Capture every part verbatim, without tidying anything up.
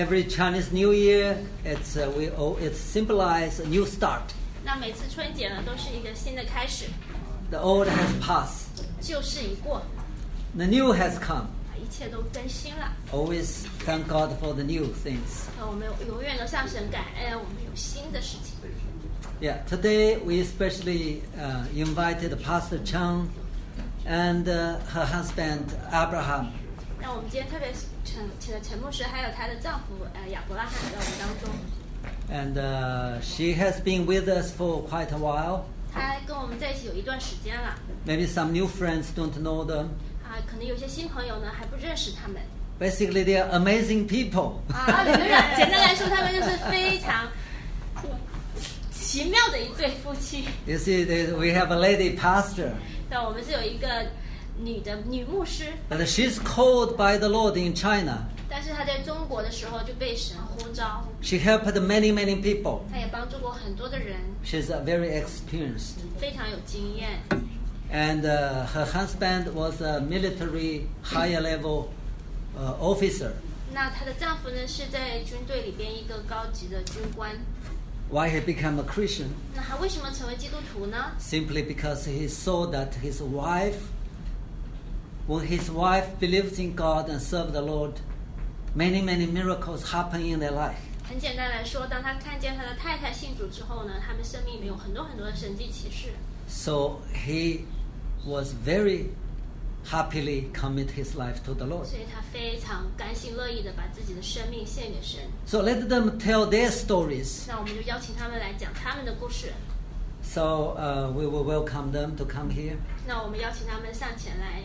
every Chinese New Year, it's uh, we oh, it symbolizes a new start. 那每次春节呢，都是一个新的开始。 The old has passed. 旧事已过。 The new has come. 一切都更新了。 Always thank God for the new things. 那我们永远都向神感恩，我们有新的事情。 Yeah, today we especially uh, invited Pastor Cheng and uh, her husband Abraham. 那我们今天特别请请了陈牧师，还有她的丈夫呃亚伯拉罕在我们当中。 And uh, she has been with us for quite a while. 她跟我们在一起有一段时间了。 Maybe some new friends don't know them. 啊，可能有些新朋友呢还不认识他们。 Basically, they are amazing people. 啊，简单来说，他们就是非常奇妙的一对夫妻。 You see, we have a lady pastor. 那我们是有一个女的女牧师。 But she's called by the Lord in China. 但是她在中国的时候就被神呼召。 She helped many, many people. 她也帮助过很多的人。 She's uh, very experienced. 非常有经验。 And uh, her husband was a military higher level uh, officer. 那她的丈夫呢是在军队里边一个高级的军官。 Why he became a Christian? 那他为什么成为基督徒呢？ Simply because he saw that his wife, when his wife believes in God and serves the Lord, many, many miracles happen in their life. 很简单来说，当他看见他的太太信主之后呢，他们生命里面有很多很多的神迹奇事。 So he was very happily commit his life to the Lord. 所以他非常甘心乐意的把自己的生命献给神。 So let them tell their stories. 那我们就邀请他们来讲他们的故事。 So uh, we will welcome them to come here. 那我们邀請他們上前來。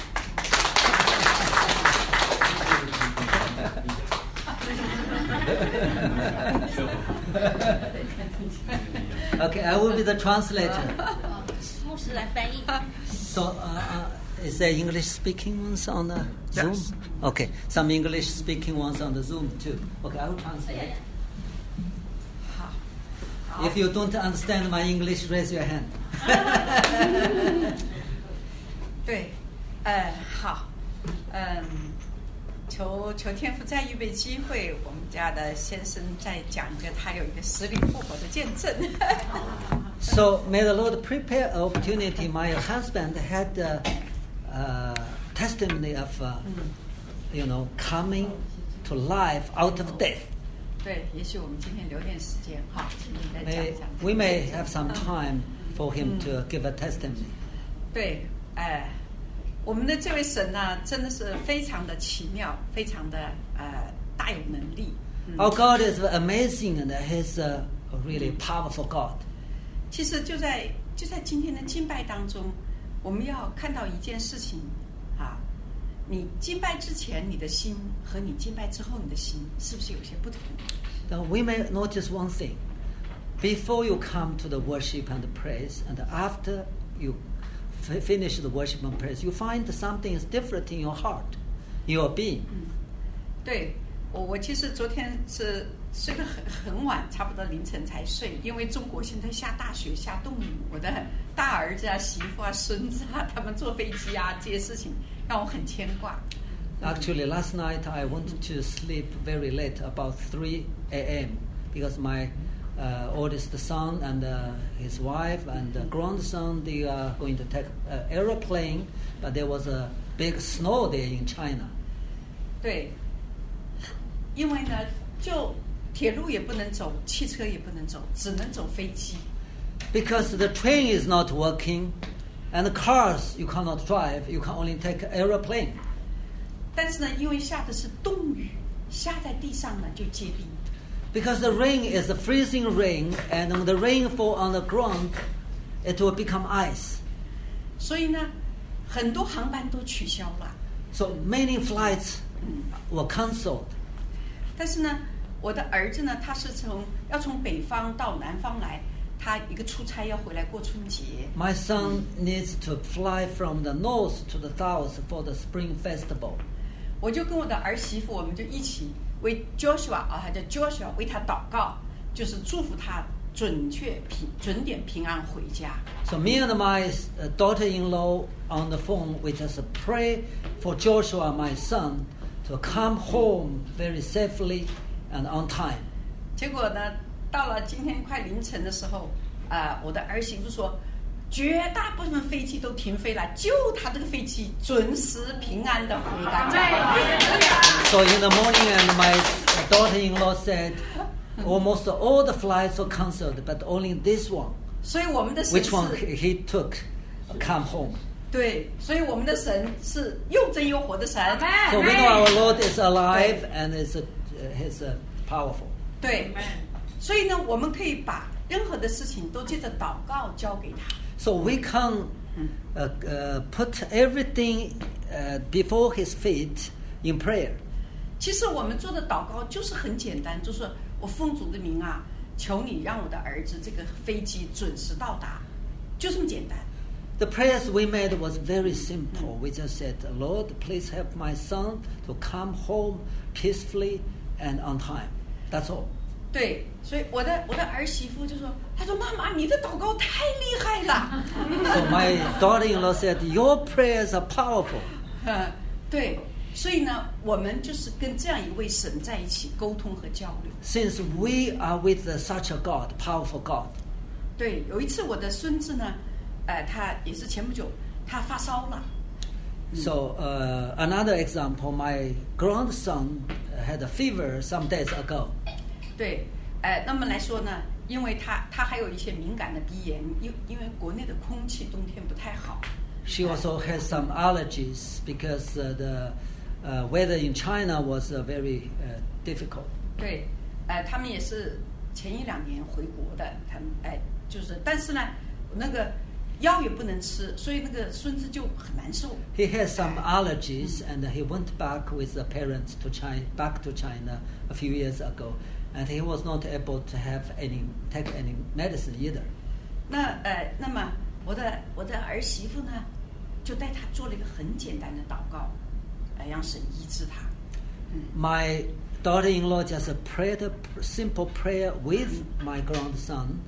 Okay, I will be the translator. 牧師來翻譯。 So, uh, uh, is there English speaking ones on the Zoom? Yes. Okay, some English speaking ones on the Zoom too. Okay, I will translate. If you don't understand my English, raise your hand. 对，呃，好，嗯，求求天父再预备机会，我们家的先生再讲一个他有一个死里复活的见证。 So may the Lord prepare an opportunity. My husband had a, a testimony of, uh, you know, coming to life out of death. 对，也许我们今天留点时间哈，请你再讲 May, 讲。 we may have some time for him to give a testimony. 对，哎、呃，我们的这位神呢，真的是非常的奇妙，非常的呃大有能力。嗯、 Our God is amazing and He's a really powerful God. 其实就在就在今天的敬拜当中，我们要看到一件事情啊，你敬拜之前你的心和你敬拜之后你的心是不是有些不同？ Now we may notice one thing. Before you come to the worship and the praise, and after you f- finish the worship and praise, you find something is different in your heart, in your being. 嗯，对，我我其实昨天是睡得很很晚，差不多凌晨才睡，因为中国现在下大雪下冻雨，我的大儿子啊、媳妇啊、孙子啊，他们坐飞机啊，这些事情让我很牵挂。 Actually, last night I wanted to sleep very late, about three a.m. because my uh, oldest son and uh, his wife and uh, grandson, they are going to take an aeroplane, but there was a big snow there in China. 对，因为呢，就铁路也不能走，汽车也不能走，只能走飞机。 Because the train is not working, and the cars you cannot drive, you can only take an aeroplane. 但是呢，因为下的是冻雨，下在地上呢就结冰。 Because the rain is a freezing rain, and when the rain fall on the ground, it will become ice. 所以呢，很多航班都取消了。 So many flights were cancelled. 但是呢，我的儿子呢，他是从要从北方到南方来，他一个出差要回来过春节。 My son needs to fly from the north to the south for the spring festival. 我就跟我的儿媳妇，我们就一起为 Joshua 啊，他叫 Joshua 为他祷告，就是祝福他准确平准点平安回家。 So me and my daughter-in-law on the phone, we just pray for Joshua, my son, to come home very safely and on time. 结果呢，到了今天快凌晨的时候，啊、呃，我的儿媳妇说，绝大部分飞机都停飞了，就他这个飞机准时平安的回到家。 So in the morning, and my daughter-in-law said, almost all the flights were cancelled, but only this one. 所以我们的神 Which one 是 he took, come home. 对，所以我们的神是又真又活的神。 So we know our Lord is alive and is uh, is uh, powerful. 对，所以呢，我们可以把任何的事情都借着祷告交给他。 So we can uh, uh, put everything uh, before His feet in prayer. 其实我们做的祷告就是很简单，就是我奉主的名啊，求你让我的儿子这个飞机准时到达，就这么简单。 The prayers we made was very simple. We just said, Lord, please help my son to come home peacefully and on time. That's all. 对，所以我的我的儿媳妇就说，她说妈妈，你的祷告太厉害了。 So my daughter-in-law said, your prayers are powerful. 呃，对，所以呢，我们就是跟这样一位神在一起沟通和交流。 Since we are with uh, such a God, powerful God. 对，有一次我的孙子呢，呃，他也是前不久他发烧了。 So uh, another example, my grandson had a fever some days ago. 对，呃，那么来说呢，因为他他还有一些敏感的鼻炎，因因为国内的空气冬天不太好。 She also has some allergies because uh, the uh, weather in China was uh, very uh, difficult. 对，呃，他们也是前一两年回国的，他们哎、就是，但是呢，那个药也不能吃，所以那个孙子就很难受。 He has some allergies, and he went back with the parents to China, back to China a few years ago, and he was not able to have any take any medicine either. 那呃，那么我的我的儿媳妇呢，就带他做了一个很简单的祷告，呃，让神医治他。 My daughter-in-law just prayed a simple prayer with my grandson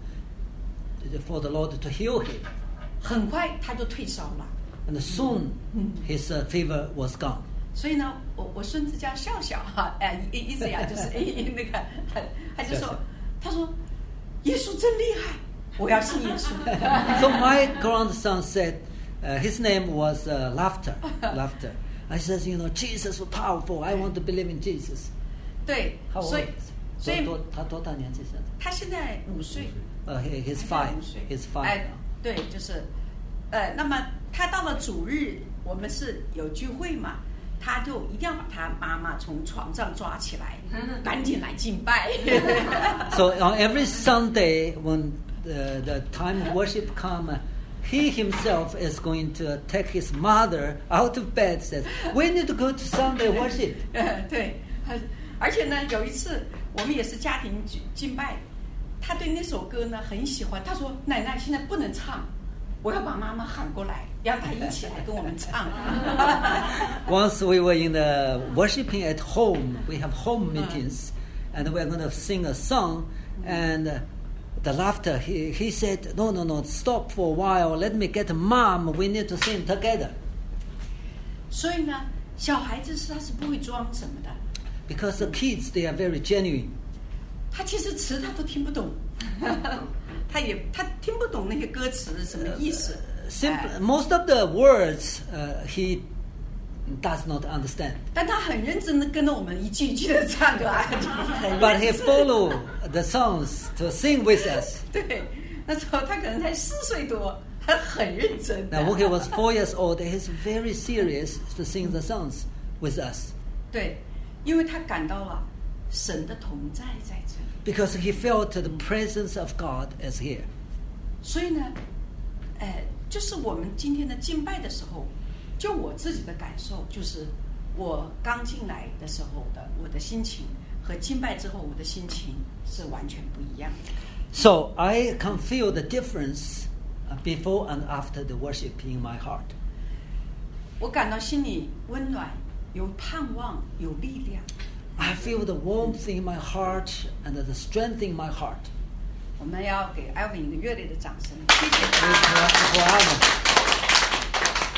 for the Lord to heal him, 很快他就退烧了。 and soon his uh, fever was gone. 所以呢，我我孙子叫笑笑哈，哎、意意思呀，就是哎那个，他就说笑笑， 他说，耶稣真厉害，我要信耶稣。 So my grandson said, uh, his name was uh, Laughter, Laughter. I said, you know, Jesus was powerful. I want to believe in Jesus. 对， How old 所以 is 所以多多他多大年纪现在？ 他现在五岁， Uh, he, he's 他 five. 现在五岁 He's five 哎 now.， 对，就是，呃，那么他到了主日，我们是有聚会嘛，他就一定要把他妈妈从床上抓起来，赶紧来敬拜。 So on every Sunday when the, the time of worship come, uh, he himself is going to take his mother out of bed. Says, "We need to go to Sunday worship." 呃，对，而且呢，有一次我们也是家庭敬敬拜，他对那首歌呢很喜欢。他说：“奶奶现在不能唱，我要把妈妈喊过来，让她一起来跟我们唱。” Once we were in the worshiping at home, we have home meetings, and we're going to sing a song, and uh, the laughter, he, he said, no, no, no, stop for a while, let me get mom, we need to sing together. 所以呢，小孩子是他是不会装什么的， Because the kids, they are very genuine. 他其实词他都听不懂，他也他听不懂那些歌词什么意思。 Simple, most of the words uh, he does not understand. 但他很认真的跟着我们一句一句的唱歌啊，很 But he 认真 follow the songs to sing with us. 对，那时候他可能才四岁多，他很认真。 Now when he was four years old, he's very serious to sing the songs with us. 对，因为他感到了神的同在在这里， Because he felt the presence of God is here. 所以呢，呃，就是我们今天的敬拜的时候，就我自己的感受，就是我刚进来的时候的我的心情和敬拜之后我的心情是完全不一样的。 So I can feel the difference uh, before and after the worship in my heart. 我感到心里温暖，有盼望，有力量。 I feel the warmth in my heart and the strength in my heart. 我们要给艾文一个热烈的掌声，谢谢 We 他。 clap for Alan.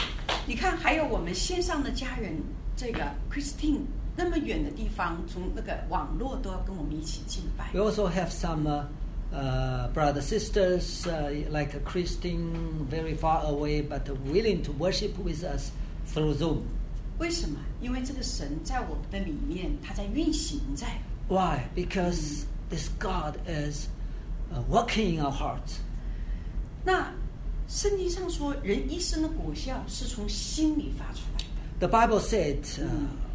你看，还有我们线上的家人，这个 Christine 那么远的地方，从那个网络都要跟我们一起敬拜。 We also have some uh, uh, brothers, sisters, uh, like Christine, very far away, but willing to worship with us through Zoom. 为什么？因为这个神在我们的里面，他在运行在。 Why? Because this God is uh, working in our hearts. 那圣经上说，人一生的果效是从心里发出来的。 The Bible said uh,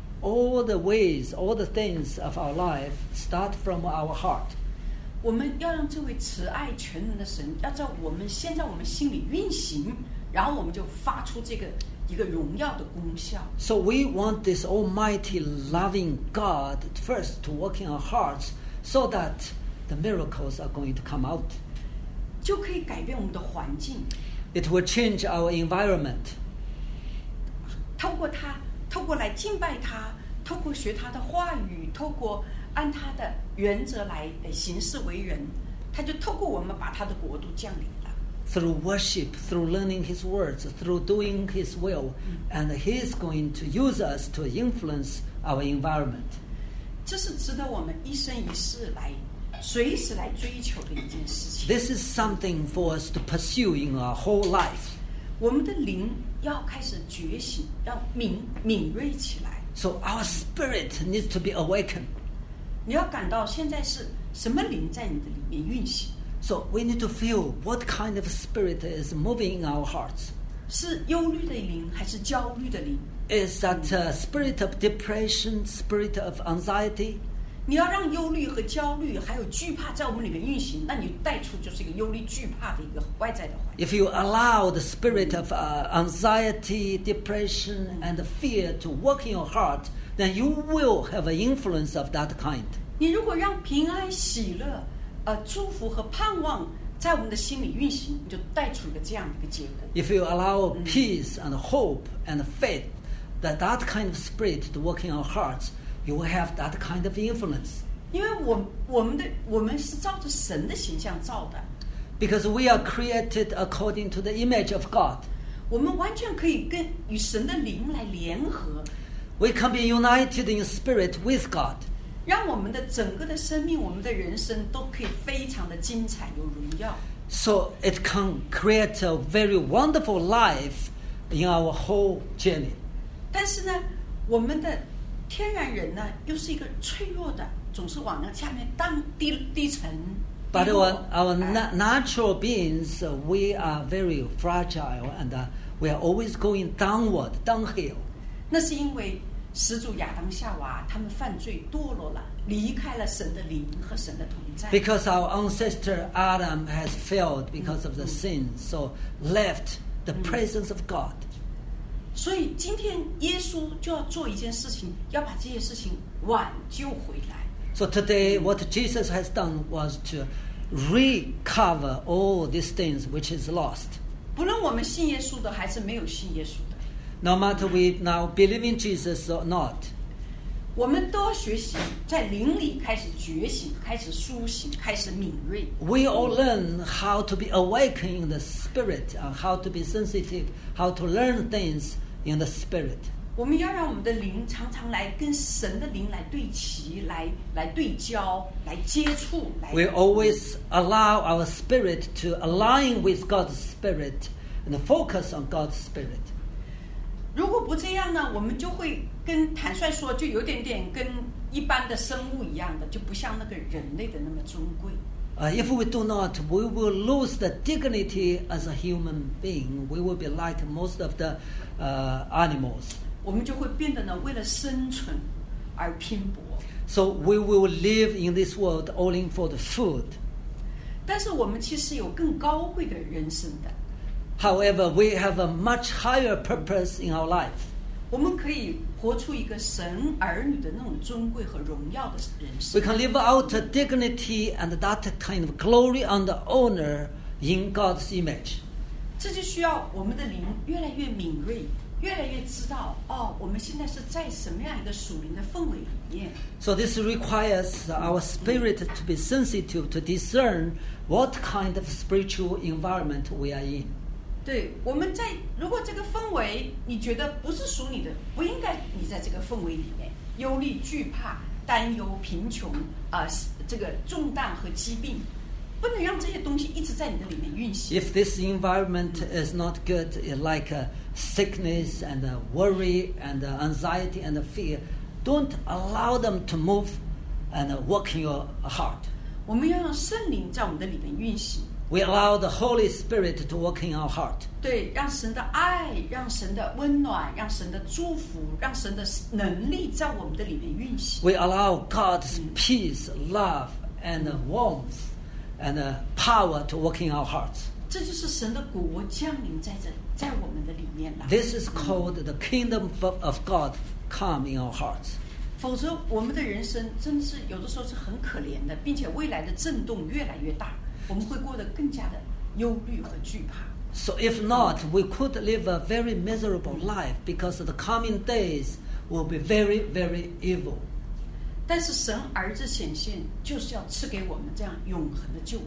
all the ways, all the things of our life start from our heart. 我们要让这位慈爱全能的神，要在我们先在我们心里运行，然后我们就发出这个一个荣耀的功效。 So we want this almighty, loving God first to work in our hearts so that the miracles are going to come out. 就可以改变我们的环境。 It will change our environment. 透过他，透过来敬拜他，透过学他的话语，透过按他的原则来行事为人，他就透过我们把他的国度降临了。 Through worship, through learning His words, through doing His will, and He is going to use us to influence our environment. 这是值得我们一生一世来随时来追求的一件事情。 This is something for us to pursue in our whole life. 我们的灵要开始觉醒，要敏敏锐起来。 So our spirit needs to be awakened. 你要感到现在是什么灵在你的里面运行？ So we need to feel what kind of spirit is moving in our hearts. 是忧虑的灵还是焦虑的灵？ Is that a spirit of depression, spirit of anxiety? 你要让忧虑和焦虑还有惧怕在我们里面运行，那你带出就是一个忧虑惧怕的一个外在的环境。 If you allow the spirit of uh, anxiety, depression, and fear to work in your heart, then you will have an influence of that kind. 你如果让平安、喜乐、呃祝福和盼望在我们的心里运行，你就带出一个这样的一个结果。 If you allow peace and hope and faith, that that kind of spirit to work in our hearts, you will have that kind of influence. 因为我我们的我们是照着神的形象造的， Because we are created according to the image of God. 我们完全可以跟与神的灵来联合， We can be united in spirit with God. 让我们的整个的生命、我们的人生都可以非常的精彩有荣耀。 So it can create a very wonderful life in our whole journey. 但是呢，我们的天然人呢，又是一个脆弱的，总是往那下面当低低沉。 But 低 our, 落 our 哎 na- natural beings, uh, we are very fragile and uh, we are always going downward, downhill. 那是因为始祖亚当夏娃他们犯罪堕落了，离开了神的灵和神的同在。 Because our ancestor Adam has failed because of the sin, so left the presence of God. 所以今天耶稣就要做一件事情，要把这些事情挽救回来。 So today what Jesus has done was to recover all these things which is lost. 不论我们信耶稣的还是没有信耶稣的， No matter we now believe in Jesus or not, 我们都要学习在灵里开始觉醒，开始苏醒，开始敏锐。 we all learn how to be awakened in the spirit, and how to be sensitive, how to learn things in the spirit. 我们要让我们的灵常常来跟神的灵来对齐，来来对焦，来接触，来。 We always allow our spirit to align with God's spirit and focus on God's spirit. 如果不这样呢，我们就会跟坦率说，就有点点跟一般的生物一样的，就不像那个人类的那么尊贵。 Uh, if we do not, we will lose the dignity as a human being. We will be like most of the uh, animals. 我们就会变得呢，为了生存而拼搏。 So we will live in this world only for the food. 但是我们其实有更高贵的人生的， However, we have a much higher purpose in our life. 我们可以活出一个神儿女的那种尊贵和荣耀的人生 We。can live out a dignity and that kind of glory and honor in God's image. 这就需要我们的灵越来越敏锐，越来越知道哦，我们现在是在什么样一个属灵的氛围里面。 So this requires our spirit to be sensitive to discern what kind of spiritual environment we are in. 对，我们在如果这个氛围你觉得不是属你的，不应该你在这个氛围里面忧虑、惧怕、担忧、贫穷啊、呃，这个重担和疾病，不能让这些东西一直在你的里面运行。 If this environment is not good, like uh, sickness and uh, worry and uh, anxiety and uh, fear, don't allow them to move and uh, work in your heart. 我们要让圣灵在我们的里面运行。 We allow the Holy Spirit to work in our heart. 对，让神的爱，让神的温暖，让神的祝福，让神的能力在我们的里面运行。 We allow God's peace, love, and uh, warmth and uh, power to work in our hearts. 这就是神的国降临在这，在我们的里面了。 This is called the kingdom of God come in our hearts. 否则，我们的人生真的是有的时候是很可怜的，并且未来的震动越来越大，我们会过得更加的忧虑和惧怕。 So if not, we could live a very miserable life because the coming days will be very, very evil. 但是神儿子显现，就是要赐给我们这样永恒的救恩。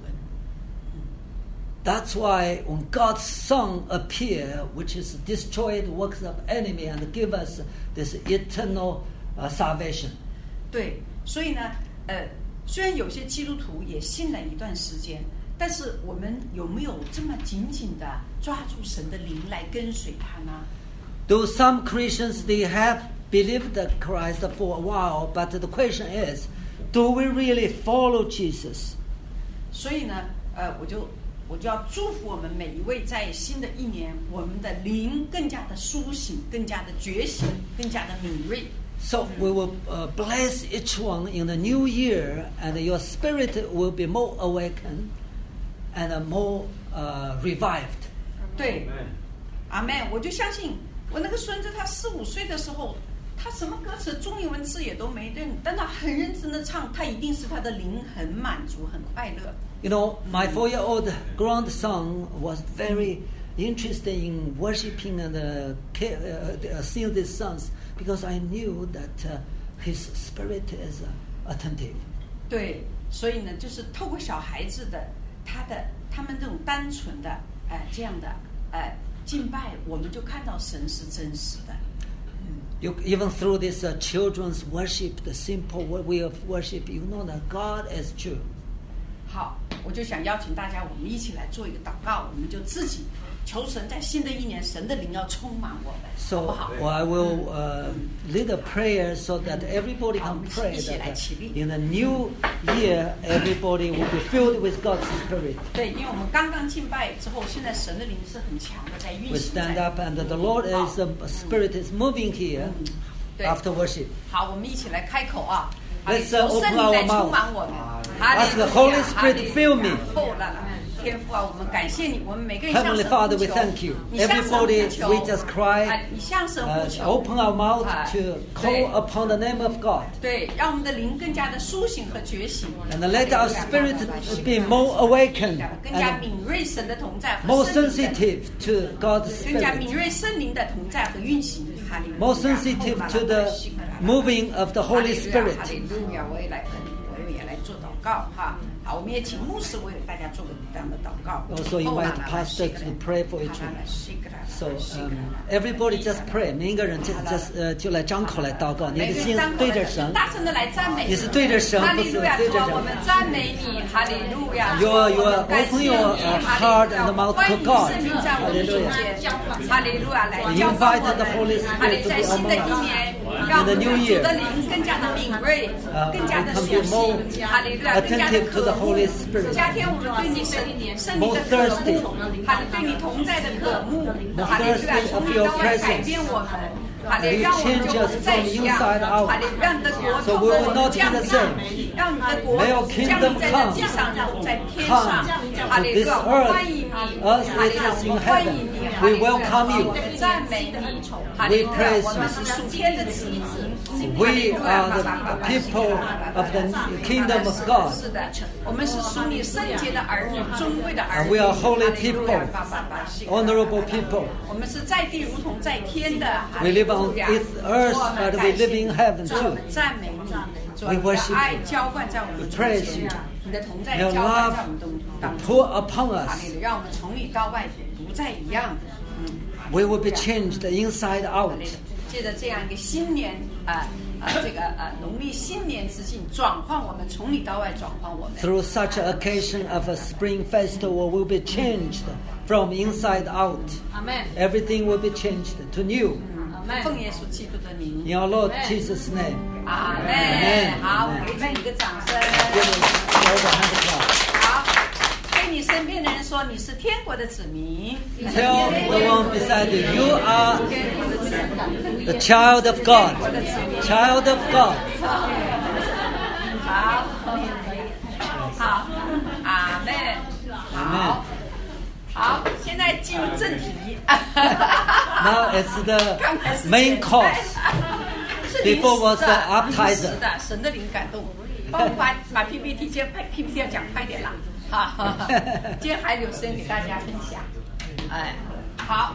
That's why when God's Son appear, which is destroy the works of enemy and give us this eternal uh, salvation. 对，所以呢，呃，虽然有些基督徒也信了一段时间，但是我们有没有这么紧紧的抓住神的灵来跟随他呢？ Though some Christians they have believed Christ for a while, but the question is, do we really follow Jesus? 所以呢，呃，我就我就要祝福我们每一位，在新的一年，我们的灵更加的苏醒，更加的觉醒，更加的敏锐。 So we will uh, bless each one in the new year, and your spirit will be more awakened and uh, more uh, revived. 对，阿门。我就相信我那个孙子，他四五岁的时候，他什么歌词、中英文字也都没认，但他很认真的唱，他一定是他的灵很满足、很快乐。 You know, my four-year-old grandson was very interested in worshiping and uh, ca- uh, uh, sing these songs because I knew that uh, his spirit is uh, attentive. 对，所以呢，就是透过小孩子的他的他们这种单纯的呃这样的呃敬拜，我们就看到神是真实的。 You, even through this uh, children's worship, the simple way of worship, you know that God is true. 好，我就想邀请大家，我们一起来做一个祷告，我们就自己求神在新的一年，神的灵要充满我们， So 好不好？ well, I will uh, lead a prayer so that everybody can pray that uh, in the new year, everybody will be filled with God's Spirit. 对，因为我们刚刚敬拜之后，现在神的灵是很强的，在运 We 行 stand 在。 up and the Lord is, the Spirit is moving here 对 after worship. 好，我们一起来开口啊！ Let's, 求 uh, 圣 open 灵 our 来 mouth. 充满我们。 Ask the Holy Spirit fill me. 哦啦啦，天父啊，我们感谢你，我们每个人向 Heavenly 神 Father, 呼 we 求 thank you. 你向神 Everybody, 呼求 we just cry, 啊你向神 uh, 呼求 open our mouth 啊 to call upon the name of God. 对，让我们的灵更加的苏醒和觉醒， And let our spirit be more awakened 更加 and 敏锐神的同在和 more 圣灵的 sensitive to God's 更加敏 Spirit, 锐圣灵的同在和运行。哈利路亚 more sensitive to the moving of the Holy 哈 Spirit. 利路亚，我也来，我也来做祷告哈。好，我们也请牧师为大家做个这样的祷告。 Also invite pastor to pray for each one. So um, everybody just pray. 每一个人就 just 呃就来张口来祷告。你的心对着神， 大声的来赞美。 你是对着神，不是对着人。 我们赞美你，哈利路亚。 You are you are open your heart and mouth to God. 哈利路亚，哈利路亚，来 Invite the Holy Spirit to be among us. In the new year, 的灵更加的敏锐，更加的苏醒，哈利路亚，更加的 attentive to the Holy Spirit. 加添我们对你圣圣灵的渴慕，哈利对你同在的渴慕，哈利路亚，从你到来改变我们。 哈利，让我们就不再一样。哈利，让你的国透过我们降临，让你的国降临在这地上，如同在天上。哈利路亚，欢迎你，哈利路亚，欢迎你，哈利路亚，赞美你，哈利路亚，我们是属天的子民。 We are the people of the kingdom of God. 是的，我们是属你圣洁的儿女，尊贵的儿 And 女。 we are holy people, honorable people. 我们是在地如同在天的。 We live on this earth, but we live in heaven 主，我 too. 们赞美你， 主啊，你的爱浇灌在我们中间，你的同在浇灌在我们当中， pour upon us. 哈利路亚，让我们从里到外不再一样。嗯 We will be changed inside out. 借着这样一个新年啊啊、呃，这个呃农历新年之际，转换我们从里到外，转换我们。 Through such an occasion of a spring festival, will be changed from inside out. Amen. Everything will be changed to new. 奉耶稣基督的名。 In our Lord Jesus' name. 阿门。好，我给你一个掌声。 好，对你身边的人说，你是天国的子民。 Tell the one beside you, you are the child of God. Child of God. 好，好，阿门。好，好，现在进入正题。 Now it's the main course. Before was the appetizer. 的，神的灵感动。帮我把把 P P T 先 P P T 要讲快点啦。哈，今天还有时间给大家分享。哎，好，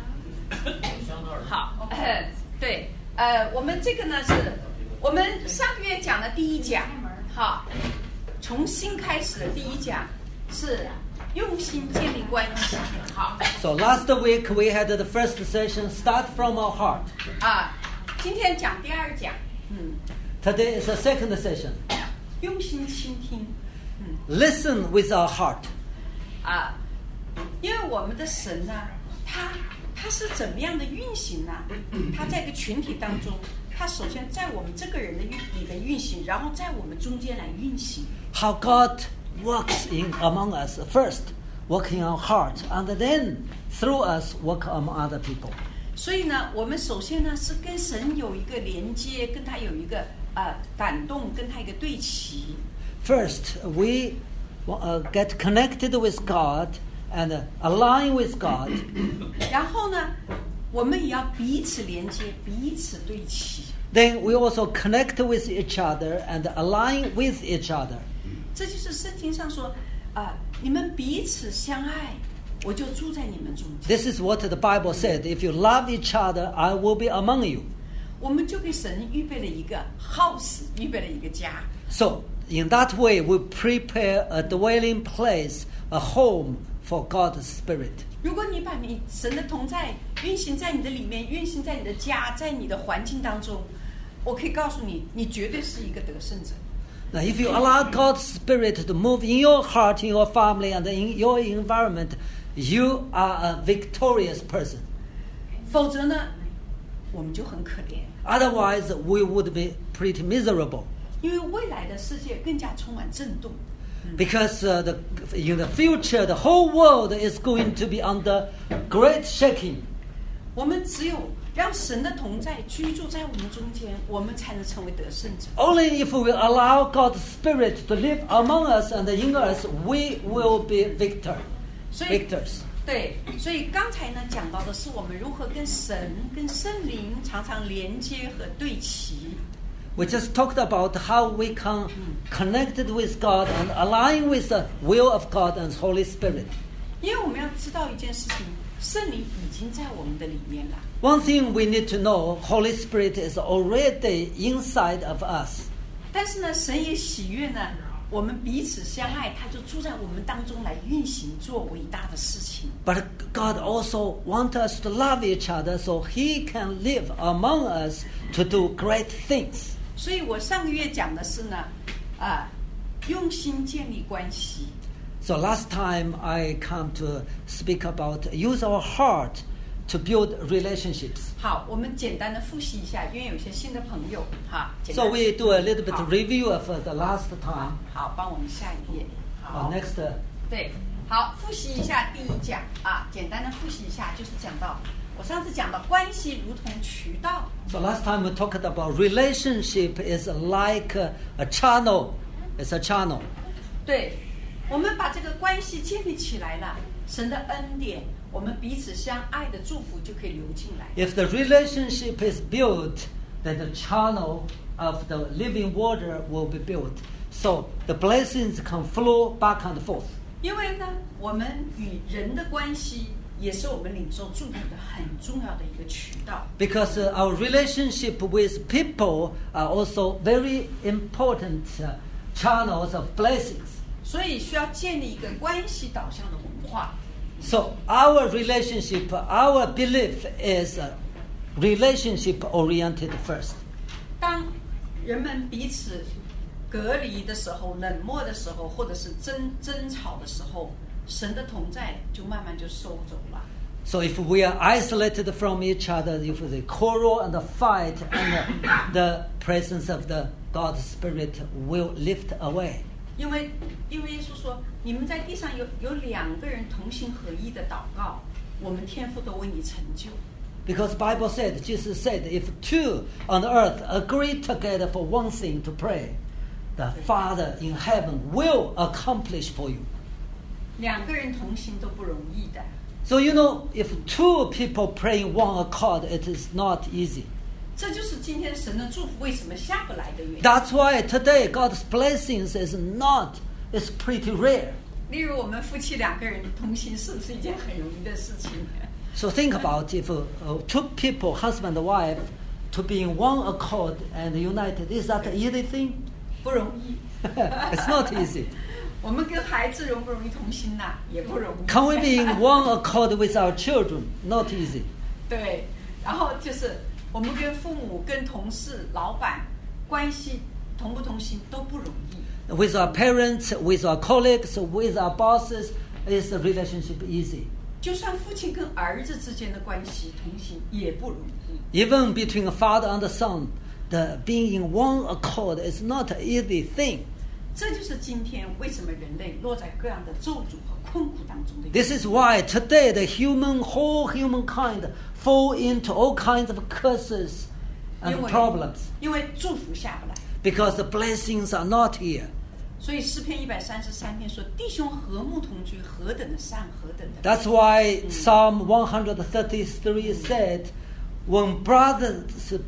好，呃，对，呃，我们这个呢是我们上个月讲的第一讲，哈，从新开始的第一讲是用心建立关系。好。 So last week we had the first session, start from our heart. 啊，今天讲第二讲，嗯， Today is the second session. 用心倾听，嗯， Listen with our heart. 啊，因为我们的神呢，他他是怎么样的运行呢？他在一个群体当中，他首先在我们这个人的运里的运行，然后在我们中间来运行。 How God works in among us first, working our heart, and then through us work among other people. 所以呢，我们首先呢是跟神有一个连接，跟他有一个呃感动，跟他一个对齐。 First, we uh, get connected with God and uh, align with God. 然后呢，我们也要彼此连接，彼此对齐。 Then we also connect with each other and align with each other. 这就是圣经上说，啊、呃，你们彼此相爱，我就住在你们中间。 This is what the Bible said. If you love each other, I will be among you. 我们就给神预备了一个 house， 预备了一个家。 So, in that way, we prepare a dwelling place, a home for God's Spirit. 如果你把你神的同在运行在你的里面，运行在你的家，在你的环境当中，我可以告诉你，你绝对是一个得胜者。 Now, if you allow God's Spirit to move in your heart, in your family, and in your environment, you are a victorious person. 否则呢，我们就很可怜。 Otherwise, we would be pretty miserable. 因为未来的世界更加充满震动。 Because uh, the, in the future, the whole world is going to be under great shaking. 我们只有让神的同在居住在我们中间，我们才能成为得胜者。 Only if we allow God's Spirit to live among us and in us, we will be victor, 所以 victors. 对，所以刚才呢讲到的是我们如何跟神、跟圣灵常常连接和对齐。 We just talked about how we can connect with God and align with the will of God and Holy Spirit. 因为我们要知道一件事情，圣灵已经在我们的里面了。 One thing we need to know, Holy Spirit is already inside of us. 但是呢，神也喜悦呢，我们彼此相爱，他就住在我们当中来运行，做伟大的事情。 But God also wants us to love each other so He can live among us to do great things. 所以我上个月讲的是呢，啊，用心建立关系。 So last time I come to speak about use our heart to build relationships. 好，我们简单的复习一下，因为有些新的朋友哈。简 So 单 we do a little bit 好 review of the last time. 好，帮我们下一页。 Uh, 好 next, uh, 对，好，复习一下第一讲啊，简单的复习一下，就是讲到我上次讲的关系如同渠道。 so last time we talked about relationship is like a, a channel. It's a channel. 对，我们把这个关系建立起来了，神的恩典，我们彼此相爱的祝福就可以流进来。 If the relationship is built, then the channel of the living water will be built. So the blessings can flow back and forth. 因为呢，我们与人的关系也是我们领受祝福的很重要的一个渠道。 Because uh, our relationship with people are also very important uh, channels of blessings. 所以需要建立一个关系导向的文化。 So our relationship, our belief is uh, relationship-oriented first. 当人们彼此隔离的时候、冷漠的时候，或者是争争吵的时候，神的同在就慢慢就收走了。 So if we are isolated from each other, if we quarrel and fight, and the, the presence of the God's Spirit will lift away. 因为因为耶稣说，你们在地上有有两个人同心合一的祷告，我们天父都为你成就。 Because Bible said, Jesus said, if two on earth agree together for one thing to pray, the Father in heaven will accomplish for you. 两个人同心都不容易的。 So you know, if two people pray in one accord, it is not easy. 这就是今天神的祝福为什么下不来的原因。 That's why today God's blessings is not, is pretty rare. 例如我们夫妻两个人同心，是不是一件很容易的事情？ So think about if uh, two people, husband and wife, to be in one accord and united, is that an easy thing? 不容易。 It's not easy. 我们跟孩子容不容易同心呐、也不容易。 Can we be in one accord with our children? Not easy. 对，然后就是我们跟父母、跟同事、老板关系同不同心都不容易。 With our parents, with our colleagues, with our bosses, is the relationship easy? 就算父亲跟儿子之间的关系同心也不容易。 Even between a father and a son, the being in one accord is not an easy thing. 这就是今天为什么人类落在各样的咒诅和困苦当中的原因。 This is why today the human, whole humankind fall into all kinds of curses 因 and 为 problems 因为祝福下不来。 because the blessings are not here. 所以诗篇一百三十三篇说：“弟兄和睦同居，何等的善，何等的美。” That's why Psalm one thirty-three said, when brothers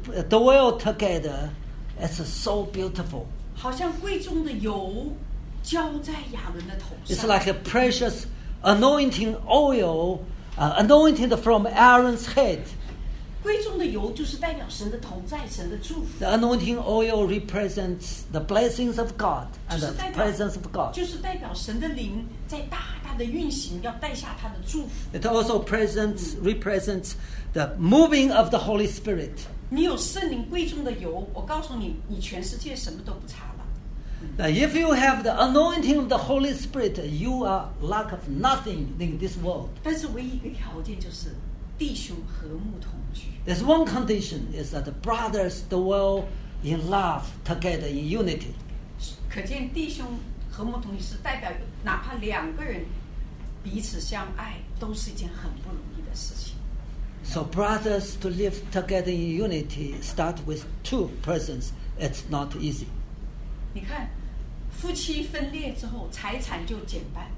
dwell together, it's so beautiful. 好像贵重的油浇在亚伦的头 It's 上。 like a precious anointing oil, uh, anointed from Aaron's head. 贵重的油就是代表神的同在，神的祝福， The anointing oil represents the blessings of God 就 and 是 the 代表 presence of God. 就是代表神的灵在大大的运行，要带下他的祝福。 It also presents, represents the moving of the Holy Spirit. 你有圣灵贵重的油，我告诉你，你全世界什么都不差了。 Now, if you have the anointing of the Holy Spirit, you are lack of nothing in this world. 但是唯一一个条件就是弟兄和睦同居。 There's one condition, is that the brothers dwell in love together in unity. 可见弟兄和睦同居是代表哪怕两个人彼此相爱，都是一件很不容易的事情。 So brothers to live together in unity start with two persons. It's not easy. 你看，夫妻分裂之后，财产就减半。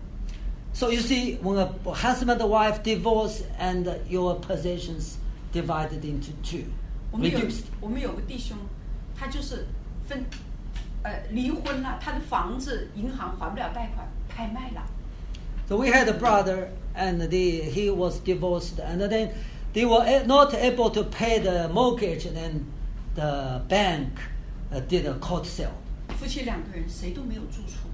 So you see, when a husband and wife divorce and your possessions divided into two, 我们有 reduced. 我们有个弟兄，他就是分呃离婚了，他的房子银行还不了贷款，拍卖了。 So we had a brother, and the, he was divorced, and then they were a- not able to pay the mortgage, and then the bank uh, did a court sale. 夫妻两个人谁都没有住处，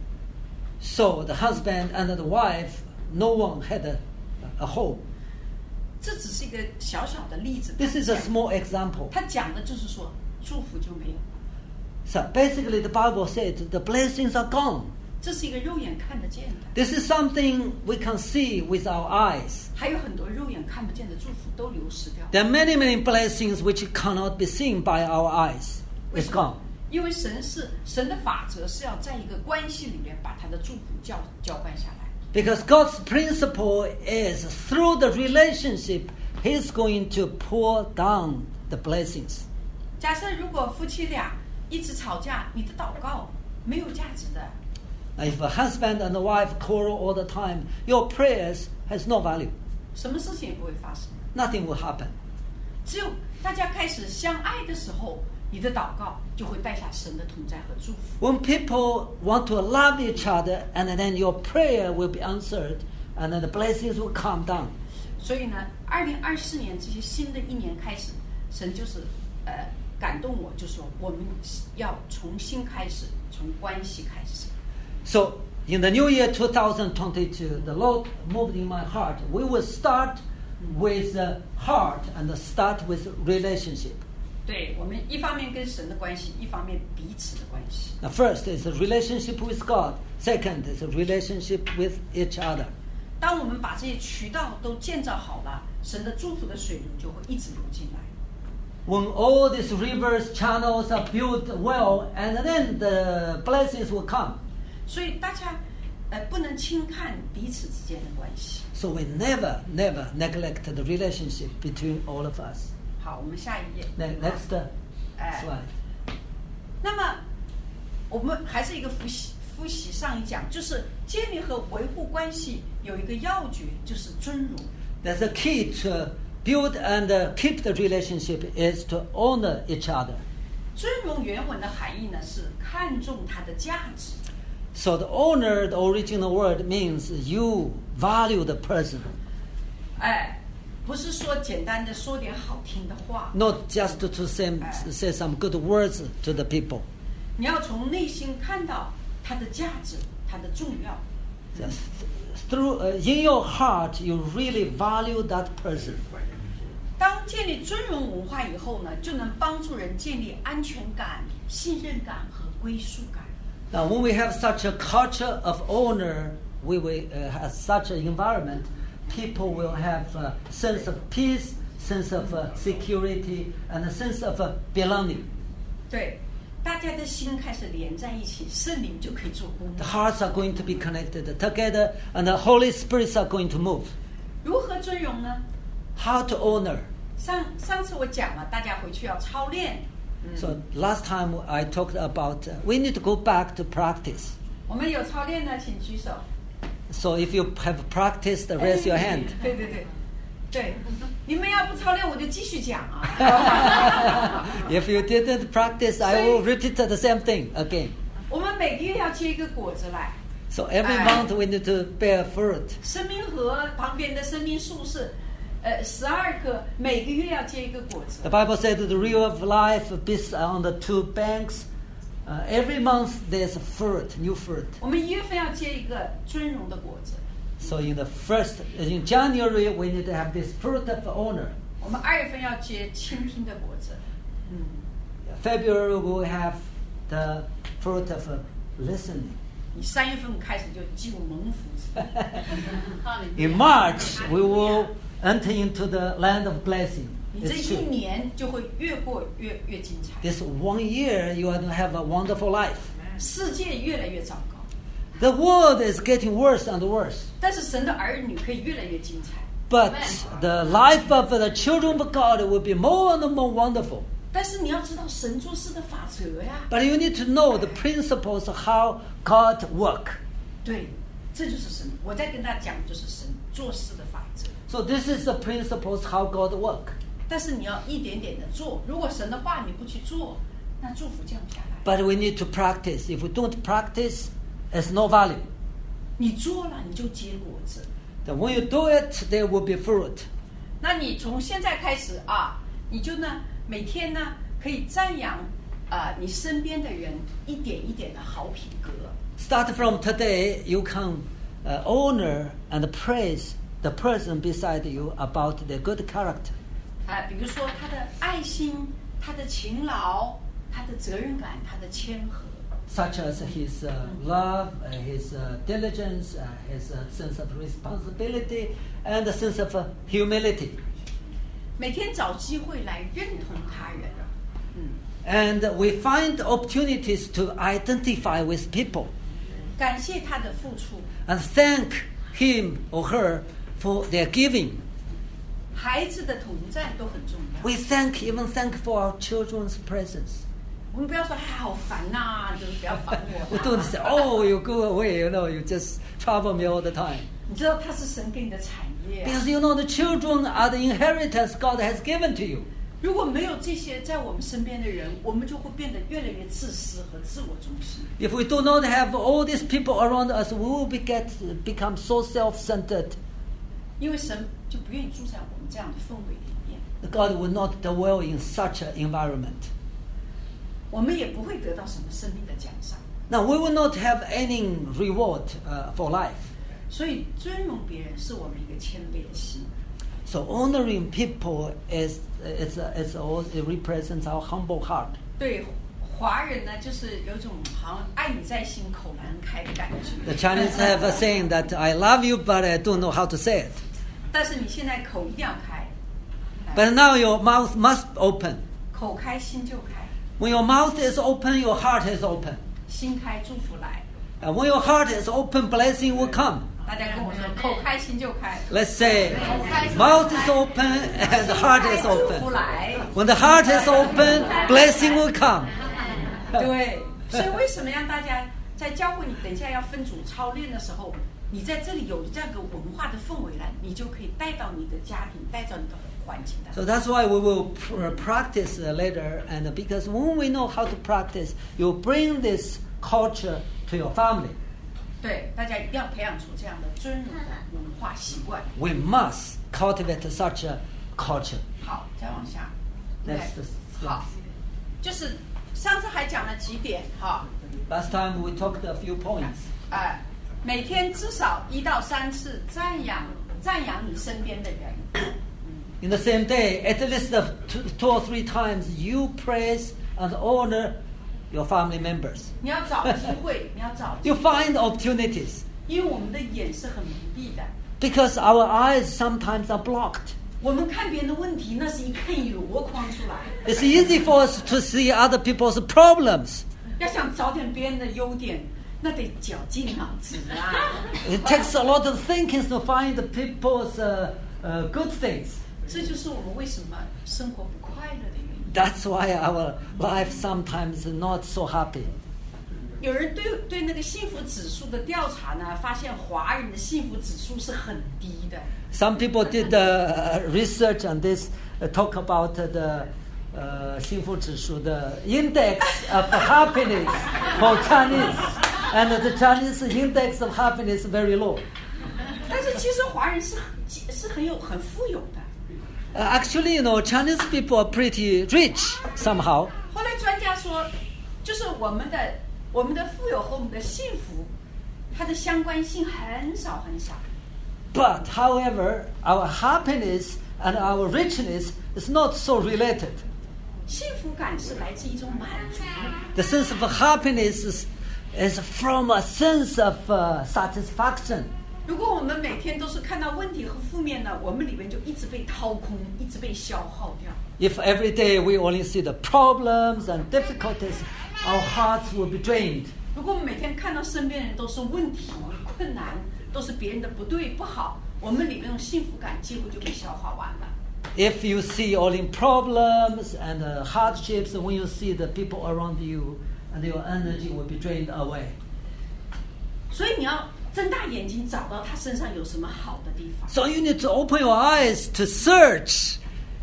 So the husband and the wife, no one had a, a home. 这只是一个小小的例子。 This is a 他讲 small example. 他讲的就是说，祝福就没有了。 So basically, the Bible said the blessings are gone. 这是一个肉眼看得见的， This is something we can see with our eyes. 还有很多肉眼看不见的祝福都流失掉。 There are many, many blessings which cannot be seen by our eyes. 为 It's 什么 gone.？ 因为神是神的法则是要在一个关系里面把他的祝福交交换下来。 Because God's principle is through the relationship, He's going to pour down the blessings. 假设如果夫妻俩一直吵架，你的祷告没有价值的。 If a husband and a wife quarrel all the time, your prayers has no value. 什么事情也不会发生。 Nothing will happen. 只有大家开始相爱的时候，你的祷告就会带下神的同在和祝福。 When people want to love each other, and then your prayer will be answered, and then the blessings will come down. 所以呢，二零二四年这些新的一年开始，神就是呃感动我，就说我们要重新开始，从关系开始。 So in the new year two thousand twenty-two, the Lord moved in my heart. We will start with the heart and start with relationship. 对，我们一方面跟神的关系，一方面彼此的关系。 Now, first is a relationship with God. Second is a relationship with each other. 当我们把这些渠道都建造好了，神的祝福的水流就会一直流进来。 When all these rivers, channels are built well, and then the blessings will come. 所以大家呃不能轻看彼此之间的关系。 So we never, never neglect the relationship between all of us. 好，我们下一页。 Ne- Next uh, 哎 slide. 那么我们还是一个复习复习上一讲，就是建立和维护关系有一个要诀，就是尊荣。 That's the key to build and uh, keep the relationship is to honor each other. 尊荣原文的含义呢是看重它的价值。 So the honor, the original word means you value the person, 哎，不是说简单的说点好听的话， not just to say, say some good words to the people. 你要从内心看到它的价值，它的重要。 Just through uh, in your heart, you really value that person. 当建立尊荣文化以后呢，就能帮助人建立安全感、信任感和归属感。 Now, when we have such a culture of honor, we will uh, have such an environment, people will have a sense of peace, sense of uh, security, and a sense of uh, belonging. 对，大家的心开始连在一起，圣灵就可以做工 The。hearts are going to be connected together, and the Holy Spirits are going to move. 如何尊荣呢？ How to honor? 上上次我讲了，大家回去要操练。 So last time I talked about uh, we need to go back to practice. 我们有操练的，请举手。 So if you have practiced, raise your hand. 对对对，对，你们要不操练，我就继续讲啊。 If you didn't practice, I will repeat the same thing again. 我们每个月要结一个果子来。 So every month we need to bear fruit. 生命河旁边的生命树是，呃，十二棵，每个月要结一个果子。 The Bible said the river of life is on the two banks. Uh, every month there's fruit, new fruit. 我们一月份要结一个尊荣的果子， So in the first, in January, we need to have this fruit of honor. 我们二月份要结倾听的果子，嗯， February we will have the fruit of uh, listening. 你三月份开始就进入蒙福之地。 In March we will enter into the land of blessing. 你这 It's 一 true. 年就会越过越越精彩， This one year you are going to have a wonderful life. 世界越来越糟糕， The world is getting worse and worse. 但是神的儿女可以越来越精彩。 But the life of the children of God will be more and more wonderful. 但是你要知道神做事的法则呀， But you need to know the principles of how God work. 对，这就是神。我在跟大家讲，就是神做事的法则。 So this is the principles how God work. 但是你要一点点的做，如果神的话你不去做，那祝福降不下来。 But we need to practice. If we don't practice, it's no value. 你做了，你就结果子。 Then when you do it, there will be fruit. 那你从现在开始啊，你就呢每天呢可以赞扬啊、你身边的人一点一点的好品格。 Start from today, you can uh, honor and praise the person beside you about their good character. 啊，比如说他的爱心、他的勤劳、他的责任感、他的谦和。 Such as his uh, love, uh, his uh, diligence, uh, his uh, sense of responsibility, and the sense of uh, humility. 每天找机会来认同他人。嗯， And we find opportunities to identify with people 感谢他的付出。 and thank him or her for their giving. 孩子的同在都很重要。 We thank, even thank for our children's presence. 我们不要说哎好烦呐、就是不要烦我。 We don't say, oh, you go away, you know, you just trouble me all the time. 你知道他是神给你的产业、啊。 Because you know the children are the inheritance God has given to you. 如果没有这些在我们身边的人，我们就会变得越来越自私和自我中心。 If we do not have all these people around us, we will be get, become so self-centered. 因为神就不愿意住在我们这样的氛围里面。 God will not dwell in such an environment. 我们也不会得到什么生命的奖赏。 Now, we will not have any reward uh, for life. 所以尊荣别人是我们一个谦卑的心。 So honoring people is, is, is also, it represents our humble heart. 对华人呢，就是有种好像爱你在心，口难开的感觉。 The Chinese have a saying that I love you, but I don't know how to say it. 但是你现在口一定要开， But now your mouth must open. 口开心就开， When your mouth is open, your heart is open. 心开祝福来。 And when your heart is open, blessing will come. 大家跟我说，口开心就开。 Let's say, mouth is open and the heart is 祝福 open. 来。 When the heart is open, blessing will come. 对，所以为什么让大家在教会你等一下要分组操练的时候，你在这里有这样个文化的氛围来，你就可以带到你的家庭，带到你的环境的。 So that's why we will pr- practice uh, later, and because when we know how to practice, you bring this culture to your family. 对，大家一定要培养出这样的尊荣的文化习惯。 We must cultivate such a culture. 好，再往下。 Next slide. 好，就是上次还讲了几点哈， Last time we talked a few points. 呃，每天至少一到三次赞扬赞扬你身边的人。 In the same day, at least uh, two, two or three times, you praise and honor your family members. 你要找机会，你要找机 You 会， find opportunities 因为我们的眼是很迷闭的。 because our eyes sometimes are blocked. 我们看别人的问题，那是一看一箩筐出来。 It's easy for us to see other people's problems. 要想找点别人的优点，那得绞尽脑汁啊！ It takes a lot of thinking to find the people's uh, uh, good things. 这就是我们为什么生活不快乐的原因。 That's why our life sometimes is not so happy. 有人对对那个幸福指数的调查呢，发现华人的幸福指数是很低的。 Some people did uh, research on this, uh, talk about uh, the uh, 幸福指数, the index of happiness for Chinese, and the Chinese index of happiness is very low. 但是其实华人是很是很有很富有的。 Uh, actually, you know, Chinese people are pretty rich somehow. 后来专家说，就是我们的我们的富有和我们的幸福，它的相关性很少很少。 But, however, our happiness and our richness is not so related. 幸福感是来自一种满足。 The sense of happiness is, is from a sense of uh, satisfaction. 如果我们每天都是看到问题和负面呢，我们里面就一直被掏空，一直被消耗掉。 If every day we only see the problems and difficulties, our hearts will be drained. 如果我们每天看到身边人都是问题、困难，都是别人的不对不好，我们里面的幸福感几乎就被消化完了。 If you see only problems and uh, hardships, when you see the people around you, and your energy will be drained away. 所以你要睁大眼睛，找到他身上有什么好的地方。 So you need to open your eyes to search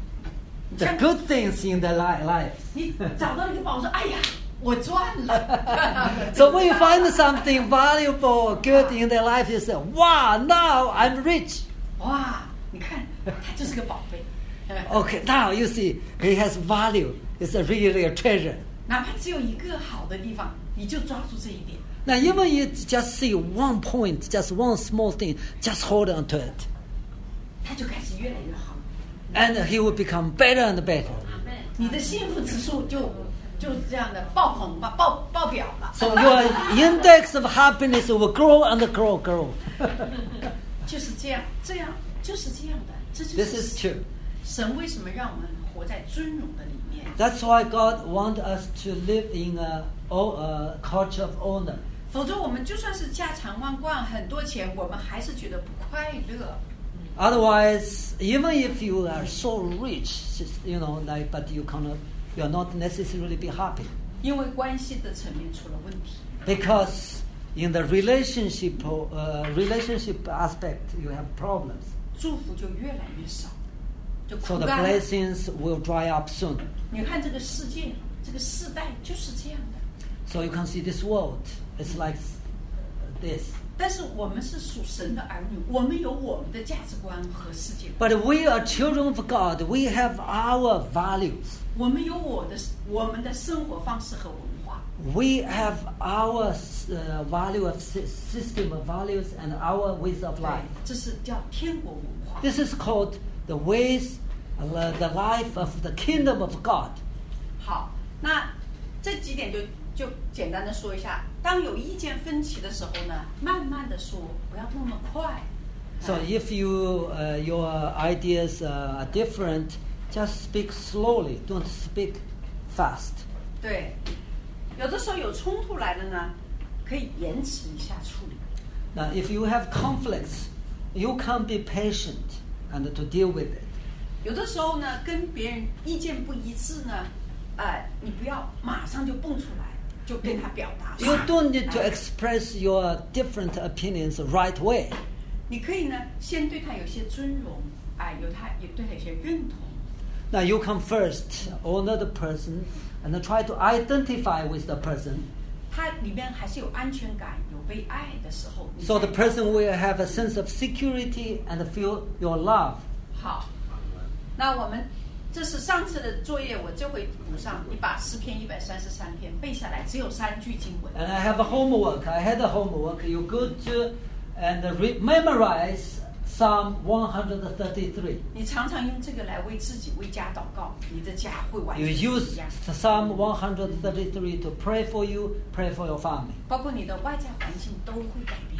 the 像 good things in their li- life. 你找到一个宝，说：“哎呀，我赚了。” So when you find something valuable, good in their life, you say, wow, now I'm rich. 哇，你看，他就是个宝贝。 Okay, now you see, he has value. It's a really a treasure. 哪怕只有一个好的地方，你就抓住这一点。 Now even you just see one point, just one small thing, just hold on to it. 他就开始越来越好， And he will become better and better. 你的幸福指数就就这样的爆棚吧，爆爆表了。 So your index of happiness will grow and grow, grow. 就是这样，这样就是这样的，这就 This is 是 true. 神为什么让我们活在尊荣的里面。 That's why God wants us to live in a, a culture of honor. 否则我们就算是家财万贯很多钱，我们还是觉得不快乐。 Otherwise, even if you are so rich, just, you know, like, but you cannot, you're not necessarily be happy. 因为关系的层面出了问题。 Because in the relationship, uh, relationship aspect, you have problems. 祝福就越来越少，就 So 枯 the 干了。 blessings will dry up soon. 你看这个世界，这个世代就是这样的。 So you can see this world. It's like this. 但是我们是属神的儿女，我们有我们的价值观和世界观。 But we are children of God. We have our values. 我们有我的我们的生活方式和文化。 We have our uh, value of system of values and our ways of 对 life. 这是叫天国文化。 This is called the ways, uh, the life of the kingdom of God. 好，那这几点就就简单的说一下。当有意见分歧的时候呢，慢慢的说，不要那么快。 So if you uh, your ideas uh, are different, just speak slowly. Don't speak fast. 对，有的时候有冲突来了呢，可以延迟一下处理。 Now, if you have conflicts, you can be patient and to deal with it. 有的时候呢，跟别人意见不一致呢，呃，你不要马上就蹦出来，就跟他表达。 You don't need to 哎 express your different opinions the right way. 你可以呢，先对他有些尊荣，哎、有他也对他有些认同。 Now you come first, honor the person, and then try to identify with the person, 他里面还是有安全感、有被爱的时候。你 so 再 the person will have a sense of security and feel your love. 好，那我们这是上次的作业，我这回补上。你把诗篇一百三十三篇背下来，只有三句经文。 And I have a homework. I had a homework. You go to and re- memorize Psalm one thirty-three. 你常常用这个来为自己、为家祷告，你的家会完 You 全不 use 一样。 Psalm one thirty-three to pray for you, pray for your family. 包括你的外在环境都会改变。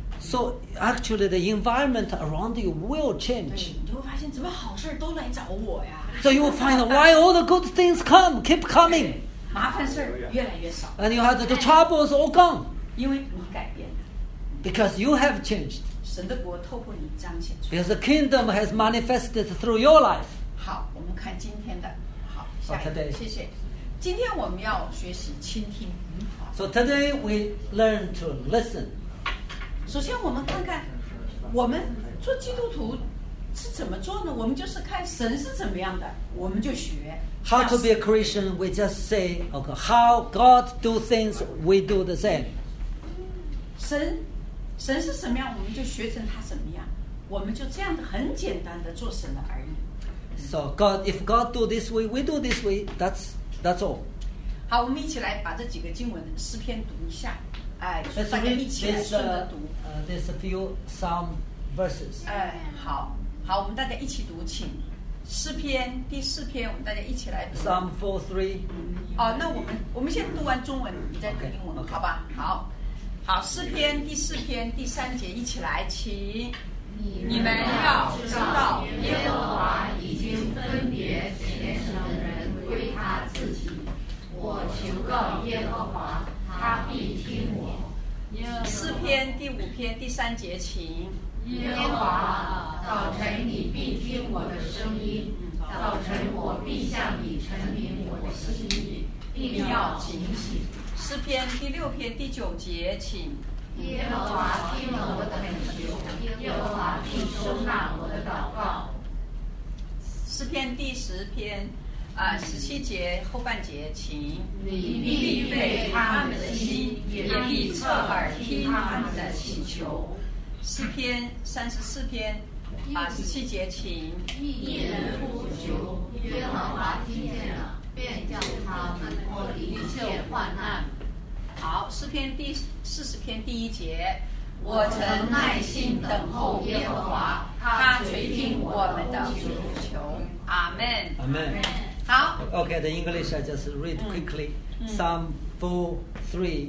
So actually the environment around you will 对， change. 你就会发现怎么好事都来找我呀。 So you will find why all the good things come, keep coming. 对，麻烦事儿越来越少， And you have the troubles all gone 因为你改变了， because you have changed. 神的国透过你彰显出来。 Because the kingdom has manifested through your life. 好，我们看今天的，好，下一好个， ，today 谢谢。今天我们要学习倾听。好， So today we learn to listen. 首先我们看看，我们做基督徒是怎么做呢？我们就是看神是怎么样的，我们就学。 How to be a Christian, we just say, okay, how God do things, we do the same. 神，神是什么样，我们就学成他什么样，我们就这样的很简单的做神的儿女。 So God, if God do this way, we do this way. That's that's all. 好，我们一起来把这几个经文诗篇读一下，哎， Let's 大家 read 一起来 this, 顺着 uh, 读。 uh, there's a few Psalm verses. 哎，好，好，我们大家一起读，请诗篇第四篇，我们大家一起来读。 Psalm four three. 哦，那我们我们先读完中文，你再读 OK， 英文 OK 好吧？好，好，诗篇第四篇第三节，一起来，请你们要知道，耶和华已经分别虔诚的人归他自己。我求告耶和华，他必听我。诗篇第五篇第三节，请耶和华，早晨你必听我的声音，早晨我必向你陈明我的心意，并要警醒。 诗篇第六篇第九节，请耶和华听了我的恳求，耶和华必收纳我的祷告。 诗篇第十篇啊十七节后半节，请你必备他们的心， 也必侧耳听他们的祈求。诗篇三十四篇啊十七节，请一人呼求，耶和华听见了，便叫他们脱离一切患难。 好，诗篇第四十篇第一节，我曾耐心等候耶和华，他垂听我们的呼求。阿门。 Amen. 好， Okay, the English I just read quickly. Psalm four three.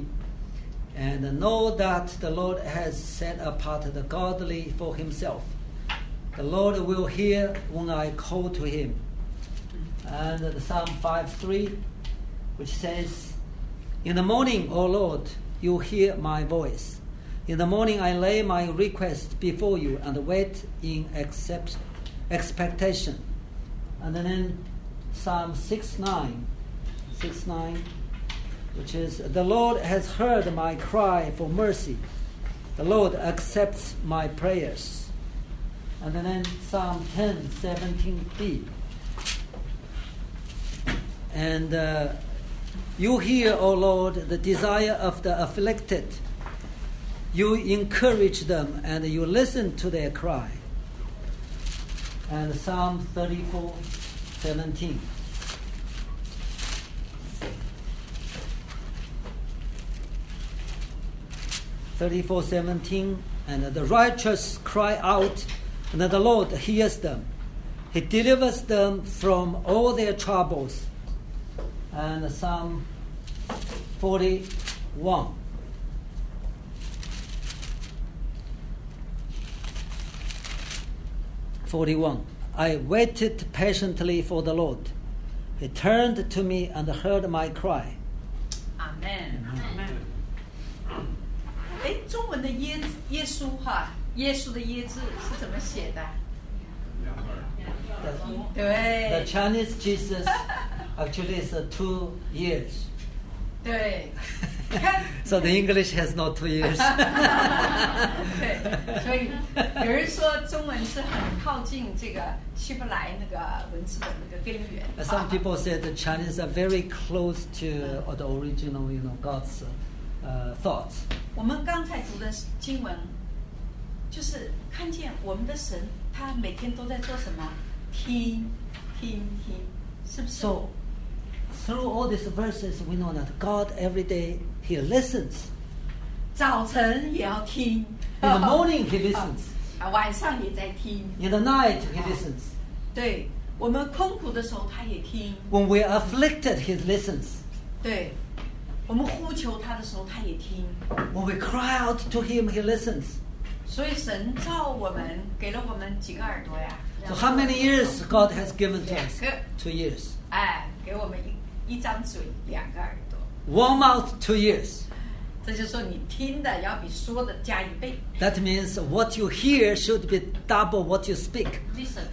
And know that the Lord has set apart the godly for himself. The Lord will hear when I call to him. And the Psalm five three, which says, In the morning, O Lord, you hear my voice. In the morning I lay my request before you and wait in accept, expectation. And then Psalm six nine, six nine, which is, The Lord has heard my cry for mercy. The Lord accepts my prayers. And then Psalm ten seventeen b. And uh, you hear, O Lord, the desire of the afflicted. you encourage them and you listen to their cry. And Psalm thirty-four seventeen. thirty-four seventeen, and the righteous cry out, and the Lord hears them. He delivers them from all their troubles. And Psalm forty-one. forty-one. I waited patiently for the Lord. He turned to me and heard my cry. Amen. Amen. 哎，中文的耶耶稣哈，耶稣的耶字是怎么写的？ The, 对 the Chinese Jesus actually is uh, two years. 对，你看， So the English has no two years. 对，所以有人说中文是很靠近这个希伯来那个文字的那个根源。 Some people say the Chinese are very close to uh, the original, you know, God's uh, thoughts. 我们刚才读的经文，就是看见我们的神，他每天都在做什么？听，听，听，是不是？ So through all these verses, we know that God every day He listens. 早晨也要听 In the morning He listens. 啊，晚上也在听。 In the night He listens. 对，我们困苦的时候他也听。 When we are afflicted, He listens. 对，我们呼求他的时候他也听。 When we cry out to Him, He listens. 所以神造我们，给了我们几个耳朵呀？ So how many years God has given to us? 两个。 Two years. 哎，给我们一一张嘴，两个耳朵。 One mouth, two years. 这就是说，你听的要比说的加一倍。 That means what you hear should be double what you speak. Listen.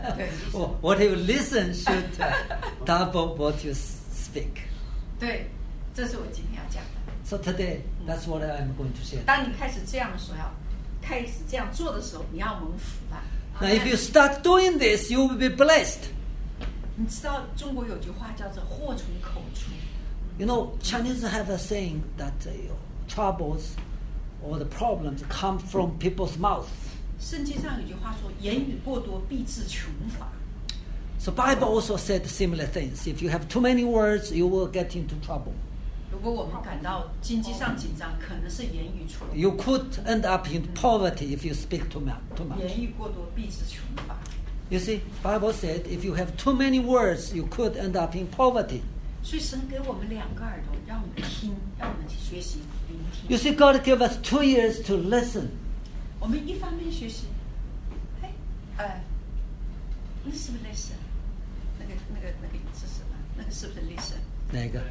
Or what you listen should uh, double what you speak. 对，这是我今天要讲的。 So today, that's what I'm going to share. 当你开始这样的时候，开始这样做的时候，你要蒙福了。 Now, if you start doing this, you will be blessed. 你知道中国有句话叫做“祸从口出 You know, Chinese have a saying that uh, troubles or the problems come from people's mouths. ”。 圣经上有句话说：“言语过多，必致穷乏。” So Bible also said similar things. If you have too many words, you will get into trouble. 如果我们感到经济上紧张，可能是言语错误。 You could end up in poverty if you speak too much. Too much. 言语过多，必致穷乏。 You see, Bible said if you have too many words, you could end up in poverty. 所以神给我们两个耳朵，让我们听，让我们去学习聆听。 You see, God gave us two years to listen. 我们一方面学习，哎，呃，那是不是 listen？ 那个、那个、那个是什么？那个是不是 listen？ 哪个？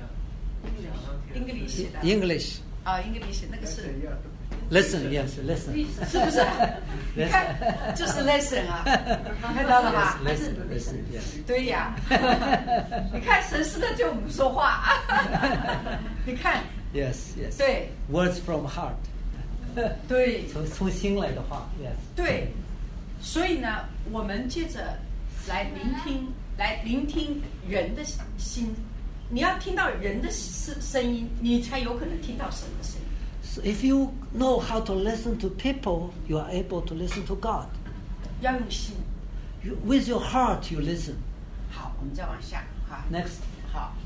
English 写的。 English. 啊 ，English 那个是 Listen, yes, listen. 是不是？你看，就是 lesson 啊，看到了吧？ Yes, listen, listen, yes. 对呀，你看神是在对我们说话，你看， Yes, yes. 对 Words from heart. 对从从心来的话 yes. 对，所以呢，我们接着来聆听，来聆听人的心。你要听到人的声声音，你才有可能听到神的声音。 So if you know how to listen to people, you are able to listen to God. 要用心。 You, with your heart, you listen. 好，我们再往下哈。 Next. 好，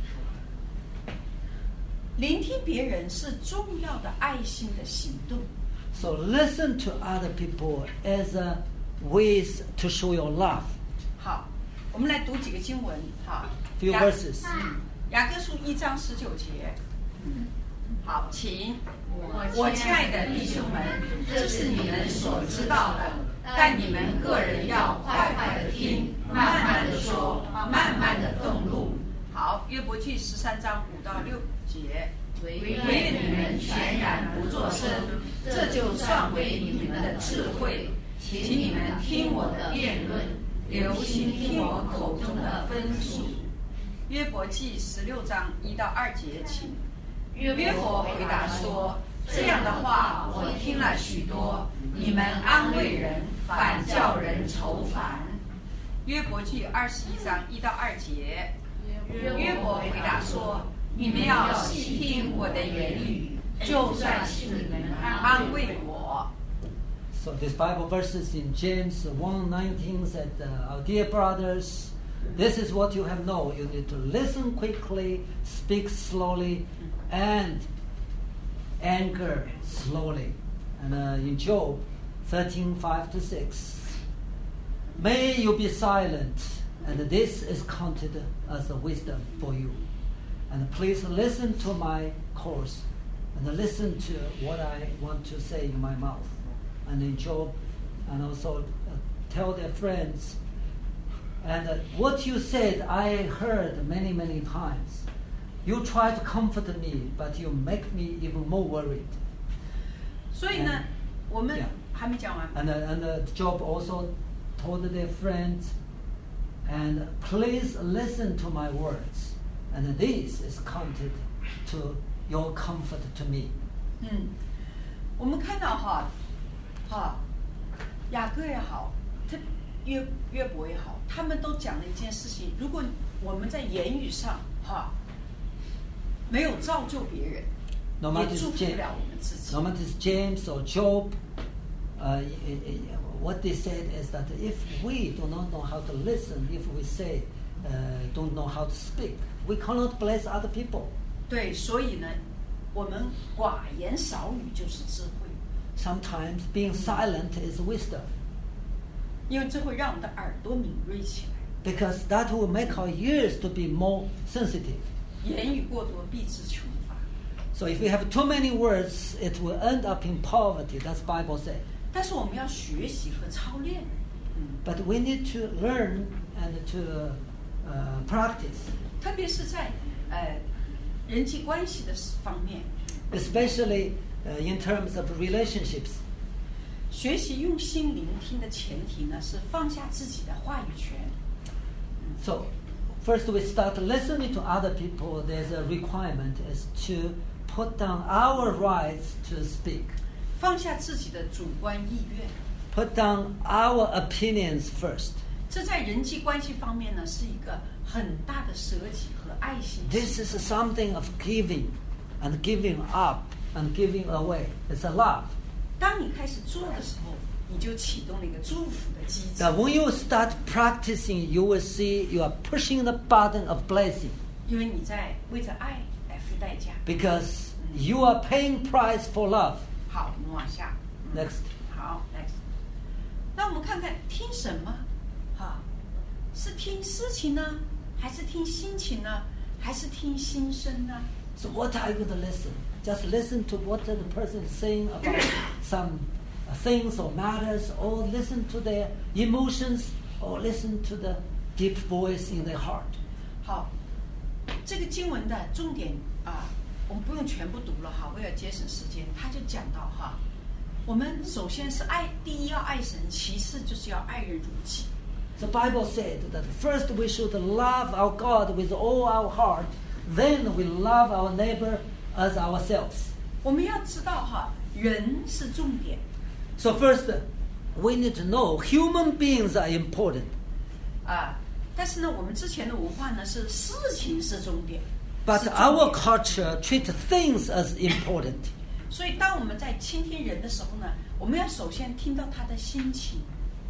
聆听别人是重要的爱心的行动。 So listen to other people as a ways to show your love. 好，我们来读几个经文哈。 Few 雅 verses. 雅各书一章十九节。好，请。我亲爱的弟兄们，这是你们所知道的，但你们个人要快快的听，慢慢的说，慢慢的动怒。好，约伯记十三章五到六节。唯愿你们全然不作声，这就算为你们的智慧。请你们听我的辩论，留心听我口中的分数。约伯记十六章一到二节，请。约伯回答说：“这样的话，我听了许多。你们安慰人，反叫人愁烦。”约伯记二十一章一到二节。约伯回答说：“你们要细听我的言语，就算是你们安慰我。” So this Bible verses in James one nineteen said, uh, our dear brothers, this is what you have known. You need to listen quickly, speak slowly, and anger slowly. And uh, in Job thirteen five to six, may you be silent, and this is counted as a wisdom for you. And please listen to my course, and listen to what I want to say in my mouth. And in Job, and also uh, tell their friends, and uh, what you said I heard many, many times. You try to comfort me, but you make me even more worried. 所以呢， And- 我们 Yeah. 还没讲完。 And, uh, and uh, Job also told their friends, and please listen to my words, and this is counted to your comfort to me. 嗯，我们看到哈，哈，雅各也好，他约约伯也好，他们都讲了一件事情：如果我们在言语上哈没有造就别人， No 也 matter 祝 it's 福 James, 不了我们自己 no。matter it's James or Job, uh, i- i- what they said is that if we do not know how to listen, if we say uh, don't know how to speak, we cannot bless other people. 对，所以呢，我们寡言少语就是智慧， Sometimes being silent is wisdom, 因为这会让我们的耳朵敏锐起来。 because that will make our ears to be more sensitive. 言语过多必致穷乏。 So if we have too many words, it will end up in poverty. That's Bible said. 但是我们要学习和操练，嗯， But we need to learn and to uh, practice, 特别是在呃人际关系的方面， especially uh, in terms of relationships. 学习用心聆听的前提呢是放下自己的话语权。 So first we start listening to other people. There's a requirement is to put down our rights to speak. 放下自己的主观意愿， Put down our opinions first. 这在人际关系方面呢是一个很大的舍己和爱心。 This is something of giving and giving up and giving away. It's a love. 当你开始做的时候，你就启动了一个祝福的机制。 Now when you start practicing, you will see you are pushing the button of blessing 因为你在为着爱来付代价。 because you are paying price for love. 好，我们往下。 Next. 好 ，next。那我们看看听什么？哈，是听事情呢，还是听心情呢，还是听心声呢？ So what are you going to listen? Just listen to what the person is saying about some things or matters, or listen to their emotions, or listen to the deep voice in their heart. 好，这个经文的重点啊，我们不用全部读了哈，为了节省时间，他就讲到哈，我们首先是爱，第一要爱神，其次就是要爱人如己。 The Bible said that first we should love our God with all our heart, then we love our neighbor as ourselves. 我们要知道哈，人是重点。 So first, we need to know human beings are important. 啊，但是呢，我们之前的文化呢是事情是重点， But 是重 our 点 culture treats things as important. 所以当我们在倾听人的时候呢，我们要首先听到他的心情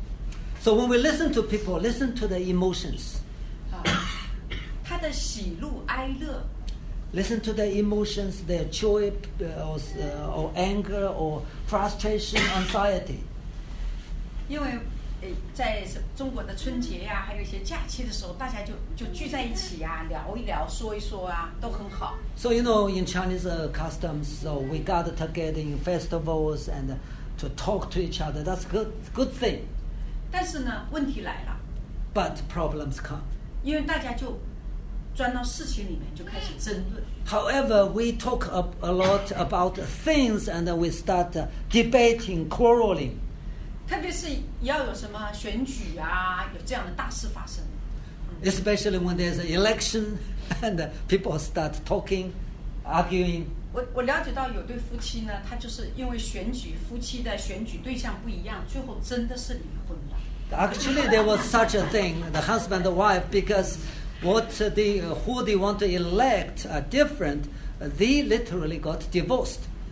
So when we listen to people, listen to the emotions. 啊，他的喜怒哀乐， Listen to their emotions, their joy uh, or, uh, or anger or frustration, anxiety. 因为呃，在中国的春节呀、还有一些假期的时候，大家就就聚在一起呀、聊一聊，说一说啊，都很好。 So you know, in Chinese uh, customs, so we gather together in festivals and uh, to talk to each other. That's good, good thing. 但是呢，问题来了， But problems come. 因为大家就钻到事情里面，就开始争论。 However, we talk a, a lot about things and then we start uh, debating, quarreling. 特别是要有什么选举啊，有这样的大事发生。 Especially when there's an election and uh, people start talking, arguing. 我我了解到有对夫妻呢，他就是因为选举夫妻的选举对象不一样，最后真的是离婚了。 Actually, there was such a thing, the husband and wife, because what they, who they want to elect are different. They literally got divorced.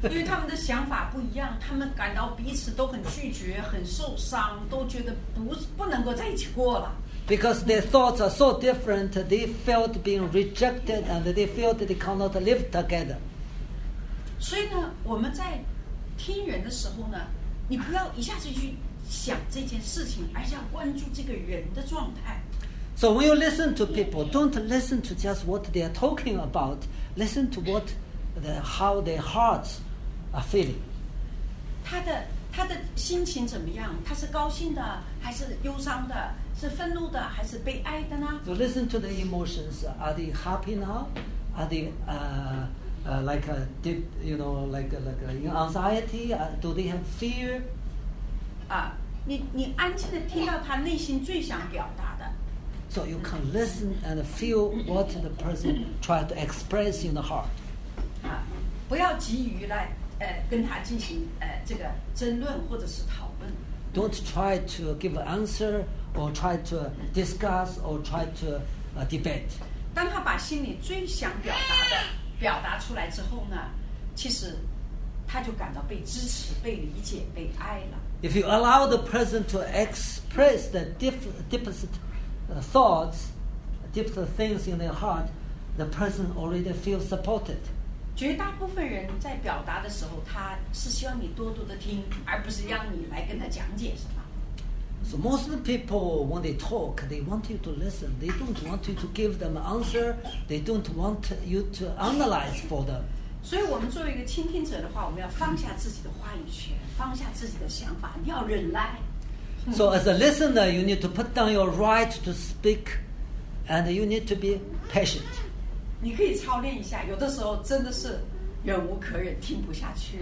因为他们的想法不一样，他们感到彼此都很拒绝、很受伤，都觉得不不能够在一起过了。 Because their thoughts are so different, they felt being rejected and they felt they cannot live together. 所以呢，我们在听人的时候呢，你不要一下子去想这件事情，而是要关注这个人的状态。 So when you listen to people, don't listen to just what they are talking about. Listen to what, the, how their hearts are feeling. 他的他的心情怎么样？他是高兴的，还是忧伤的？是愤怒的，还是悲哀的呢？ So listen to the emotions. Are they happy now? Are they uh, uh, like a deep, you know, like a, like a anxiety? Uh, do they have fear? 啊，你你安静的听到他内心最想表达的。 So you can listen and feel what the person tried to express in the heart. 啊，不要急于来呃跟他进行呃这个争论或者是讨论。 Don't try to give an answer or try to discuss or try to uh, debate. 当他把心里最想表达的表达出来之后呢，其实他就感到被支持、被理解、被爱了。 If you allow the person to express the deep, deepest uh, thoughts, deepest things in their heart, the person already feels supported. 绝大部分人在表达的时候，他是希望你多多的听，而不是让你来跟他讲解什么。 So most of the people, when they talk, they want you to listen. They don't want you to give them an answer. They don't want you to analyze for them. 所以我们作为一个倾听者的话，我们要放下自己的话语权，放下自己的想法，你要忍耐。 So as a listener, you need to put down your right to speak, and you need to be patient. 你可以操练一下，有的时候真的是忍无可忍，听不下去。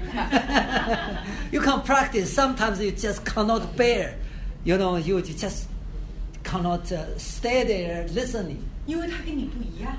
You can practice. Sometimes you just cannot bear. You know, you just cannot uh, stay there listening. 因为他跟你不一样。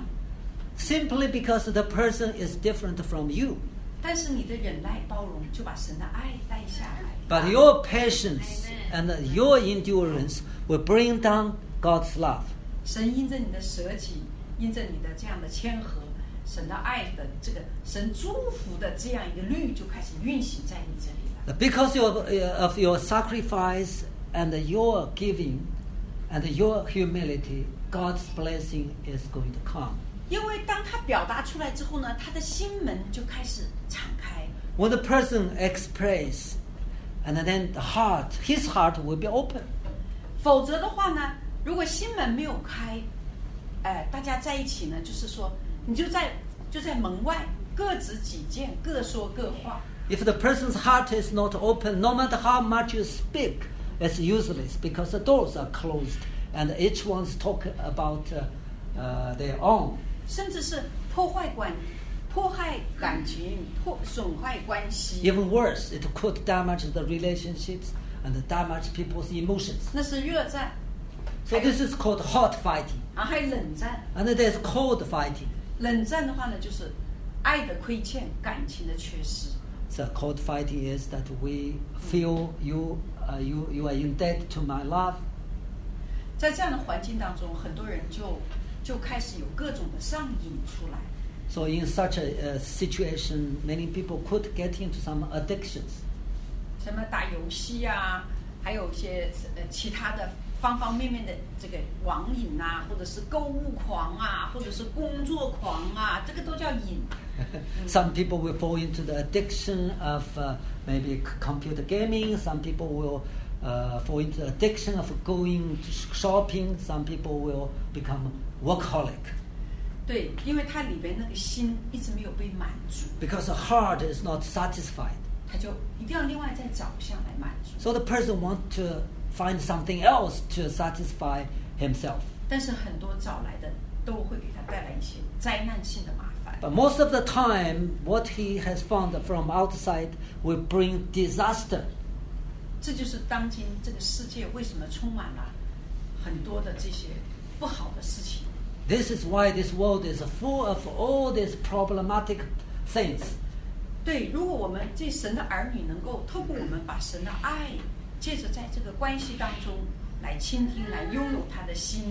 Simply because the person is different from you. 但是你的忍耐包容，就把神的爱带下来。 But your patience and your endurance will bring down God's love. 神因着你的舍己，因着你的这样的谦和，神的爱的这个神祝福的这样一个律就开始运行在你这里了。 Because of, of your sacrifice and your giving and your humility, God's blessing is going to come. 因为当他表达出来之后呢，他的心门就开始敞开。 When the person expresses, and then the heart, his heart will be open. 否则的话呢，如果心门没有开，呃，大家在一起呢，就是说，你就在就在门外各执己见，各说各话。 If the person's heart is not open, no matter how much you speak, it's useless because the doors are closed and each one's talk about uh, uh, their own. 甚至是破坏关、迫害感情、破损坏关系。 Even worse, it could damage the relationships and damage people's emotions. 那是热战。 So this is called hot fighting. 啊，还有冷战。 And there's cold fighting. 冷战的话呢，就是爱的亏欠、感情的缺失。 So cold fighting is that we feel you, uh, you, you are in debt to my love. 在这样的环境当中，很多人就就开始有各种的上瘾出来。 So in such a uh, situation, many people could get into some addictions. 什么打游戏啊，还有一些呃其他的方方面面的这个网瘾啊，或者是购物狂啊，或者是工作狂啊，这个都叫瘾。 Some people will fall into the addiction of uh, maybe c- computer gaming. Some people will uh, fall into the addiction of going to sh- shopping. Some people will become workaholic 对，因为他里边那个心一直没有被满足， because the heart is not satisfied. 他就一定要另外再找向来满足。 So the person wants to find something else to satisfy himself. 但是很多找来的都会给他带来一些灾难性的麻烦。 But most of the time, what he has found from outside will bring disaster. 这就是当今这个世界为什么充满了很多的这些不好的事情。 This is why this world is full of all these problematic things. 对，如果我们这神的儿女能够透过我们把神的爱，借着在这个关系当中来倾听，来拥有他的心，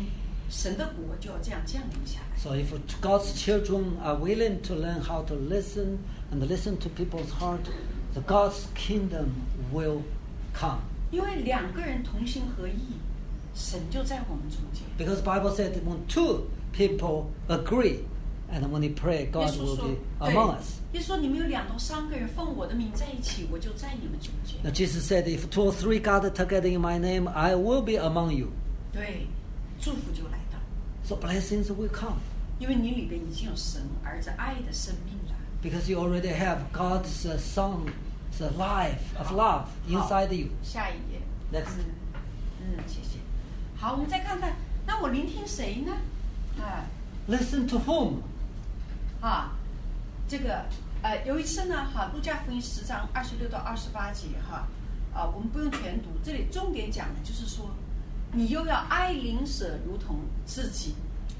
神的国就要这样降临下来。 So if God's children are willing to learn how to listen and listen to people's heart, the God's kingdom will come. 因为两个人同心合意，神就在我们中间。 Because the Bible said when two people agree, and when they pray, 耶 God 稣 will 说 be 对 among us. 耶稣说你们有两到三个人奉我的名在一起，我就在你们中间。 Now Jesus said, if two or three gather together in my name, I will be among you. 对，祝福就来到， So blessings will come. 因为你里边已经有神儿子爱的生命了。 Because you already have God's uh, Son, the life of love inside you. 下一页 Next. 嗯嗯，谢谢。好，我们再看看，那我聆听谁呢？啊 Listen to whom? 啊，这个呃，有一次呢，哈，路加福音十章二十六到二十八节，哈，啊，我们不用全读，这里重点讲的就是说，你又要爱邻舍如同自己。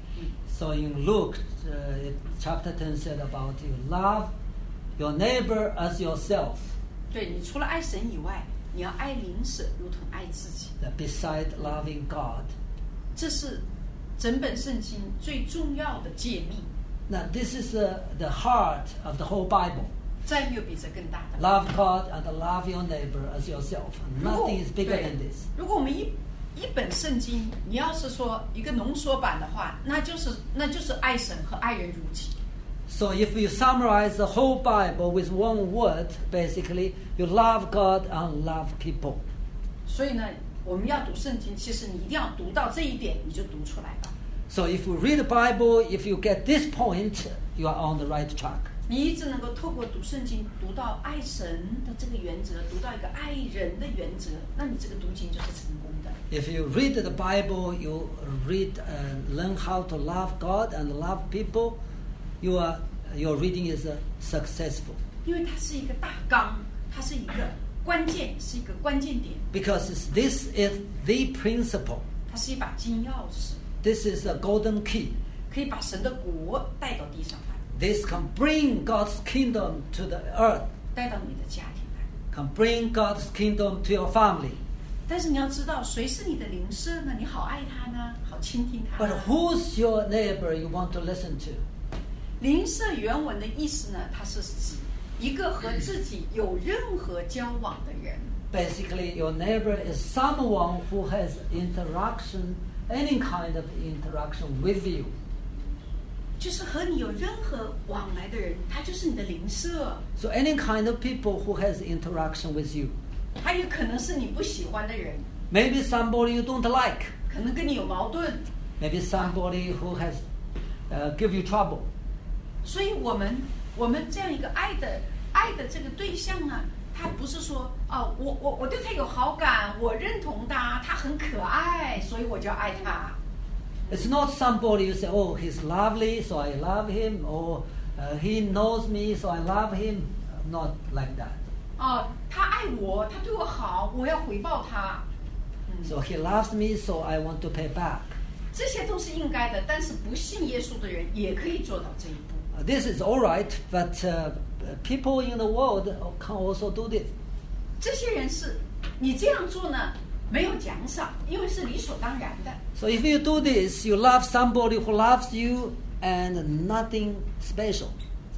So in Luke uh, chapter ten said about you love your neighbor as yourself. 对，你除了爱神以外，你要爱邻舍如同爱自己。 That beside loving God. 这是整本圣经最重要的诫命， Now this is uh, the heart of the whole Bible. 再没有比这更大的。 Love God and love your neighbor as yourself. 如果 Nothing is bigger 对 than this. 如果我们一一本圣经，你要是说一个浓缩版的话，那就是那就是爱神和爱人如己。 So if you summarize the whole Bible with one word, basically, you love God and love people. 所以呢，我们要读圣经，其实你一定要读到这一点，你就读出来吧。 So if you read the Bible, if you get this point, you are on the right track. 你一直能够透过读圣经读到爱神的这个原则，读到一个爱人的原则，那你这个读经就是成功的。 If you read the Bible, you read, uh, learn how to love God and love people, you are, your reading is uh, successful. 因为它是一个大纲，它是一个关键，是一个关键点， Because it's- this is the principle. 它是一把金钥匙， This is a golden key. 可以把神的国带到地上来， This can bring God's kingdom to the earth, 带到你的家庭来。 can bring God's kingdom to your family. 但是你要知道，谁是你的邻舍呢？你好爱他呢，好倾听他 But 呢。 who's your neighbor you want to listen to? 邻舍原文的意思呢，它是指一个和自己有任何交往的人。 Basically, your neighbor is someone who has interaction, any kind of interaction with you. 就是和你有任何往来的人，他就是你的邻舍。 So any kind of people who has interaction with you. 他也可能是你不喜欢的人， Maybe somebody you don't like. 可能跟你有矛盾。 Maybe somebody who has uh, give you trouble. 所以我们我们这样一个爱的爱的这个对象呢，他不是说哦，我我我对他有好感，我认同他，他很可爱，所以我就要爱他。 It's not somebody you say, oh, he's lovely, so I love him, or uh, he knows me, so I love him. Not like that. 哦，他爱我，他对我好，我要回报他。嗯， So he loves me, so I want to pay back. 这些都是应该的，但是不信耶稣的人也可以做到这一步。 Uh, this is all right, but uh, people in the world can also do this. 这些人是你这样做呢，没有奖赏，因为是理所当然的。 So if you do this, you love somebody who loves you and nothing special.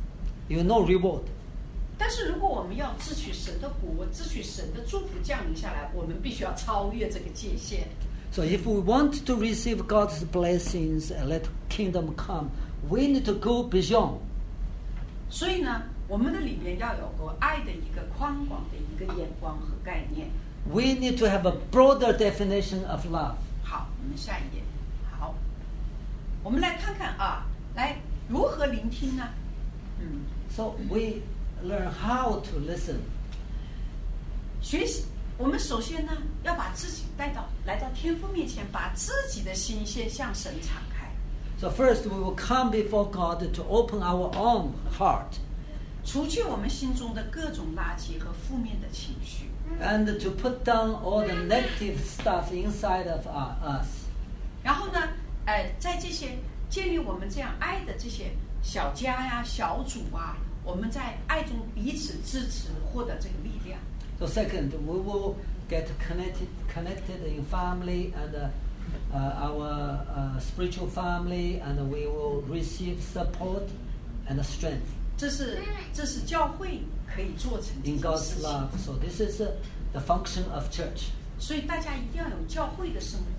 You no reward. 但是如果我们要支取神的国，支取神的祝福降临下来，我们必须要超越这个界限。 So if we want to receive God's blessings and let kingdom come, we need to go beyond. 所以呢，我们的里面要有个爱的一个宽广的一个眼光和概念。 We need to have a broader definition of love. 好，我们下一页。好，我们来看看啊，来如何聆听呢？嗯， So we learn how to listen. 学习，我们首先呢，要把自己带到来到天父面前，把自己的心先向神敞开。 So first we will come before God to open our own heart 除去我们心中的各种垃圾和负面的情绪， and to put down all the negative stuff inside of uh, us. 然后呢，呃，在这些建立我们这样爱的这些小家呀、小组啊，我们在爱中彼此支持，获得这个力量。 So second, we will get connected, connected in family and uh, uh, our uh, spiritual family, and we will receive support and strength 这是这是教会可以做成这 in 件 God's 事情。 love. So this is uh, the function of church. 所以大家一定要有教会的生活。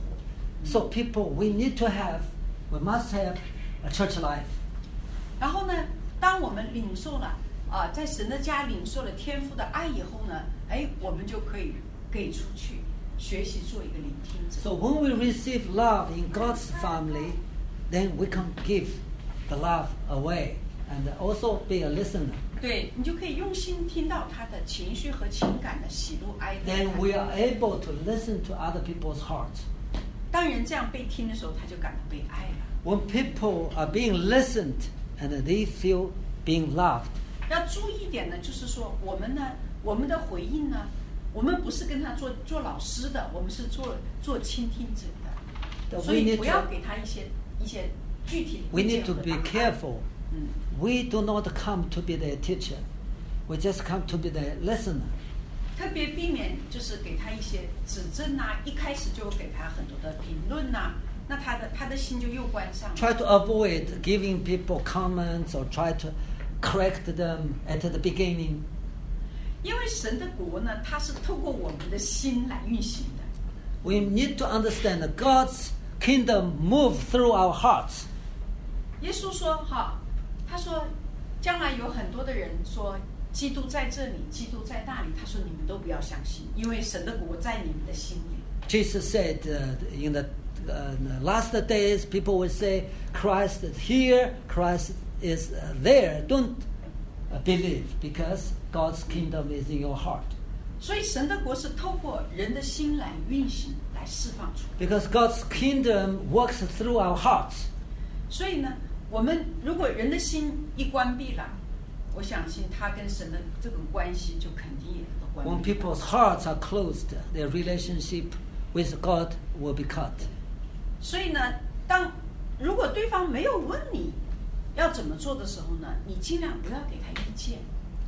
So people, we need to have, we must have a church life. 然后呢，当我们领受了啊、在神的家领受了天父的爱以后呢，哎，我们就可以给出去，学习做一个聆听者。 So when we receive love in God's family, then we can give the love away and also be a listener. 对，你就可以用心听到他的情绪和情感的喜怒哀乐。 Then we are able to listen to other people's hearts. 当人这样被听的时候，他就感到被爱了。 When people are being listened and they feel being loved. 要注意一点呢，就是说我们呢，我们的回应呢，我们不是跟他做做老师的，我们是做做倾听者的， That 所 we 以 need 不要 to, 给他一些一些具体的 we 意见 need to 和 be 答案。 careful. 嗯， We do not come to be the teacher. We just come to be the listener. 特别避免就是给他一些指正啊，一开始就给他很多的评论呐、那他的他的心就又关上了。 Try to avoid giving people comments or try to correct them at the beginning. 因为神的国呢，它是透过我们的心来运行的。 We need to understand that God's kingdom moves through our hearts. 耶稣说：“哈，他说，将来有很多的人说，基督在这里，基督在那里。他说你们都不要相信，因为神的国在你们的心里。 Jesus said uh, in the uh, the last days, people will say, Christ is here, Christ is uh, there. Don't uh, believe because God's kingdom is in your heart. 所以神的国是透过人的心来运行，来释放出来。 Because God's kingdom works through our hearts. 所以呢，我们如果人的心一关闭了，我相信他跟神的这种关系就肯定也都关 When 闭了。 people's hearts are closed, their relationship with God will be cut. 所以呢，当如果对方没有问你要怎么做的时候呢，你尽量不要给他意见。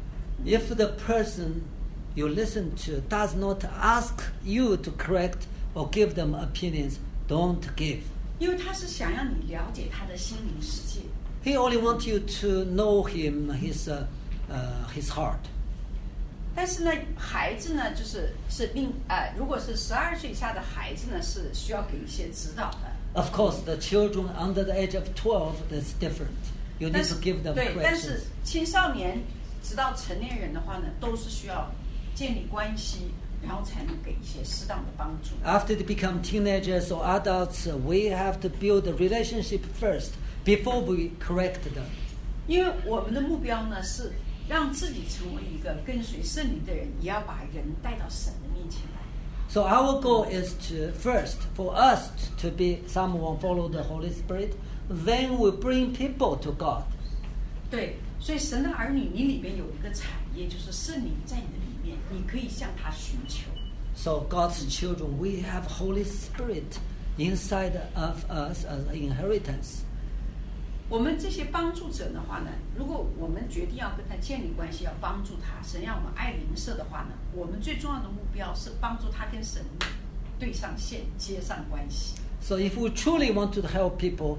If the person you listen to does not ask you to correct or give them opinions, don't give. 因为他是想让你了解他的心灵世界， He only wants you to know him, his, uh, uh, his heart. 但是呢，孩子呢，就是是另呃，如果是十二岁以下的孩子呢，是需要给一些指导的。 Of course, the children under the age of twelve, that's different. You 但 need 是 to give them 对，但是 corrections. 青少年直到成年人的话呢，都是需要建立关系，然后才能给一些适当的帮助。 After they become teenagers or adults, uh, we have to build a relationship first before we correct them. 因为我们的目标呢是让自己成为一个跟随圣灵的人，也要把人带到神的面前来。 So our goal is to first for us to be someone follow the Holy Spirit, then we bring people to God. 对，所以神的儿女，你里面有一个产业，就是圣灵在你的里面，你可以向他寻求。 So God's children, we have Holy Spirit inside of us as an inheritance. 我们这些帮助者的话呢，如果我们决定要跟他建立关系，要帮助他，神让我们爱邻舍的话呢，我们最重要的目标是帮助他跟神对上线，接上关系。 So if we truly want to help people,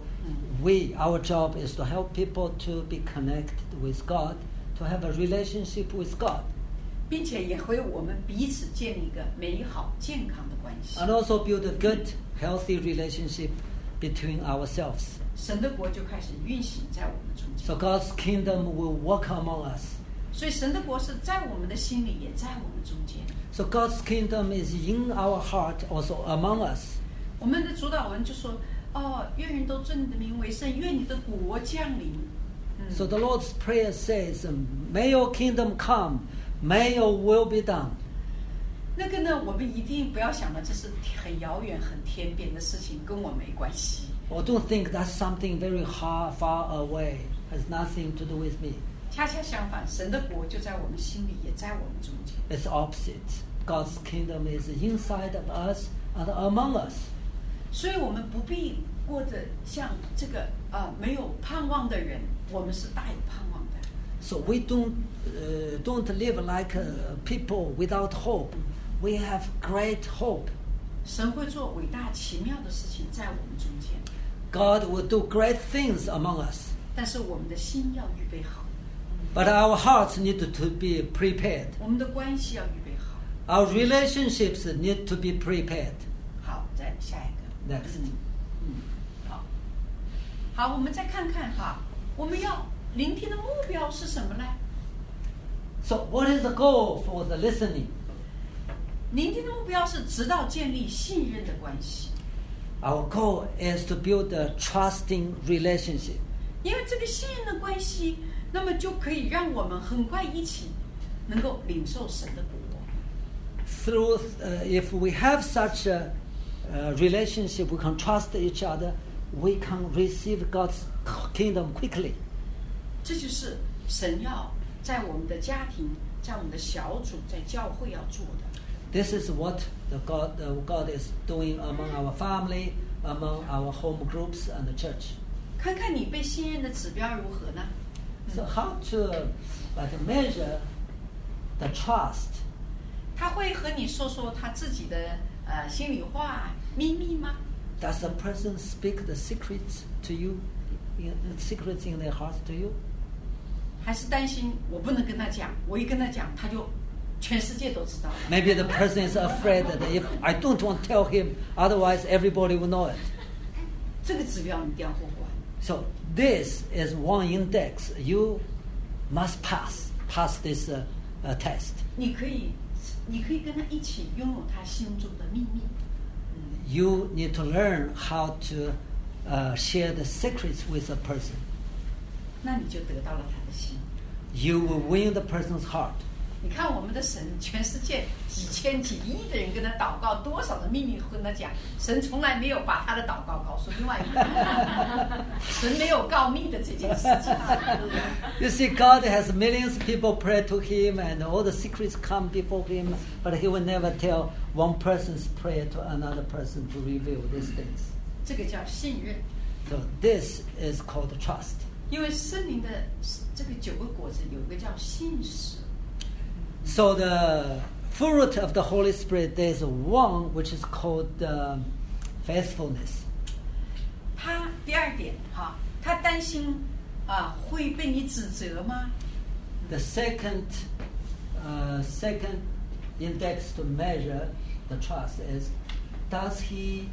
we our job is to help people to be connected with God, to have a relationship with God, 并且也会我们彼此建立一个美好健康的关系， and also build a good, healthy relationship between ourselves. 神的国就开始运行在我们中间。 So God's kingdom will work among us. 所以神的国是在我们的心里，也在我们中间。 So God's kingdom is in our heart, also among us. 我们的主导文就说：“哦，愿人都尊你的名为圣，愿你的国降临。” So the Lord's Prayer says, "May your kingdom come, may your will be done." 那个呢，我们一定不要想的这是很遥远、很天边的事情，跟我没关系。 Or don't think that's something very far, far away, has nothing to do with me. 恰恰相反，神的国就在我们心里，也在我们中间。 It's opposite. God's kingdom is inside of us and among us. 所以我们不必过着像这个呃没有盼望的人，我们是大有盼望的。 So we don't uh, don't live like uh, people without hope. We have great hope. 神会做伟大奇妙的事情在我们中间。 God will do great things among us. 但是我们的心要预备好， But our hearts need to be prepared. 我们的关系要预备好。 Our relationships need to be prepared. 好，再下一个。 Next. 嗯嗯，好。好，我们再看看哈，我们要聆听的目标是什么呢？ So what is the goal for the listening? 聆听的目标是直到建立信任的关系， Our goal is to build a trusting relationship. 因为这个信任的关系，那么就可以让我们很快一起能够领受神的国。 Through, uh, if we have such a uh, relationship, we can trust each other, we can receive God's kingdom quickly. 这就是神要在我们的家庭、在我们的小组、在教会要做的。 This is what the God, uh, God is doing among our family, among our home groups and the church. 看看你被信任的指标如何呢？ So how to like measure the trust? 他会和你说说他自己的呃心里话、秘密吗？ Does a person speak the secrets to you, in, secrets in their hearts to you? 还是担心我不能跟他讲，我一跟他讲，他就全世界都知道了。 Maybe the person is afraid that if I don't want to tell him, otherwise everybody will know it. 这个指标你一定要过关。 So this is one index. You must pass, pass this uh, uh, test. 你可以，你可以跟他一起拥有他心中的秘密。 You need to learn how to uh, share the secrets with a person. 那你就得到了他的心。 You will win the person's heart. 你看我们的神，全世界几千几亿的人跟他祷告，多少的秘密跟他讲，神从来没有把他的祷告告诉另外一个人，神没有告密的这件事情。 You see, God has millions of people pray to Him, and all the secrets come before Him, but He will never tell one person's prayer to another person to reveal these things. 这个叫信任， So this is called trust. 因为圣灵的这个九个果子有一个叫信实。 So the fruit of the Holy Spirit, there is one which is called uh, faithfulness. 他第二点哈，他担心啊会被你指责吗？ The second, uh, second index to measure the trust is, does he,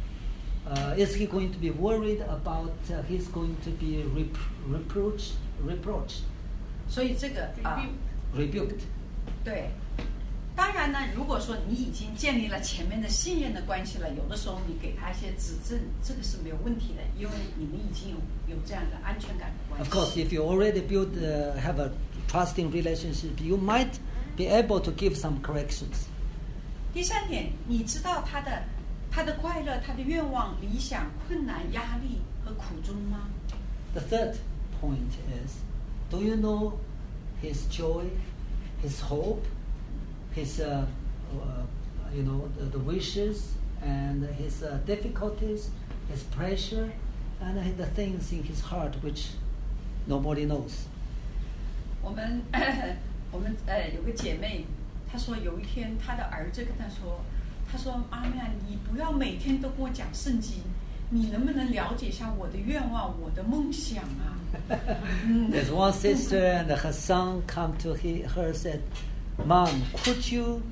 uh, is he going to be worried about uh, he's going to be rep- reproached, reproached, 所以这个啊， rebuked? 对。当然呢，如果说你已经建立了前面的信任的关系了，有的时候你给他一些指正，这个是没有问题的，因为你们已经有有这样的安全感的关系。 Of course, if you already build, uh, have a trusting relationship, you might be able to give some corrections. 第三点，你知道他的他的快乐、他的愿望、理想、困难、压力和苦衷吗？ The third point is, do you know his joy, his hope, his, uh, uh, you know, the, the wishes and his uh, difficulties, his pressure, and the things in his heart which nobody knows. 我们我们呃有个姐妹，她说有一天她的儿子跟她说，她说妈妈，你不要每天都跟我讲圣经，你能不能了解一下我的愿望、我的梦想啊？ There's one sister and her son come to he, her said, Mom, could you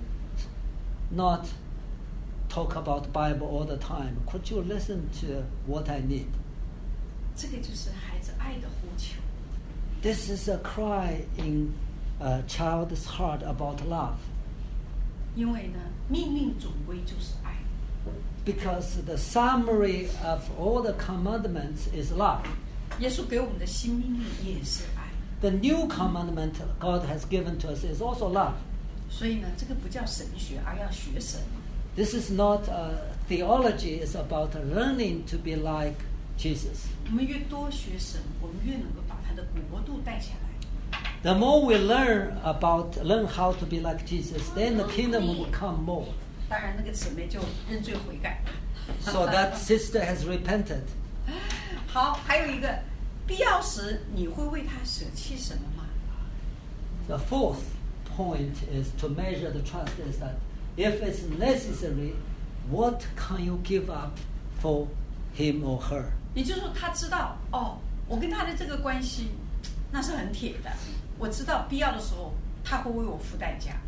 not talk about Bible all the time? Could you listen to what I need? 这个就是孩子爱的呼求。 This is a cry in a child's heart about love. 因为呢，命令总归就是爱。 Because the summary of all the commandments is love. 耶稣给我们的新命令也是爱。 The new commandment God has given to us is also love. 所以呢，这个不叫神学，而要学神。 This is not uh, theology, it's about learning to be like Jesus. 我们越多学神，我们越能够把他的国度带下来。 The more we learn about, learn how to be like Jesus, then the kingdom will come more. 当然，那个姊妹就认罪悔改了。 So that sister has repented. 好，还有一个，必要时你会为他舍弃什么吗？ The fourth point is to measure the trust is that if it's necessary, what can you give up for him or her? 也就是说，他知道哦，我跟他的这个关系那是很铁的，我知道必要的时候他会为我付代价。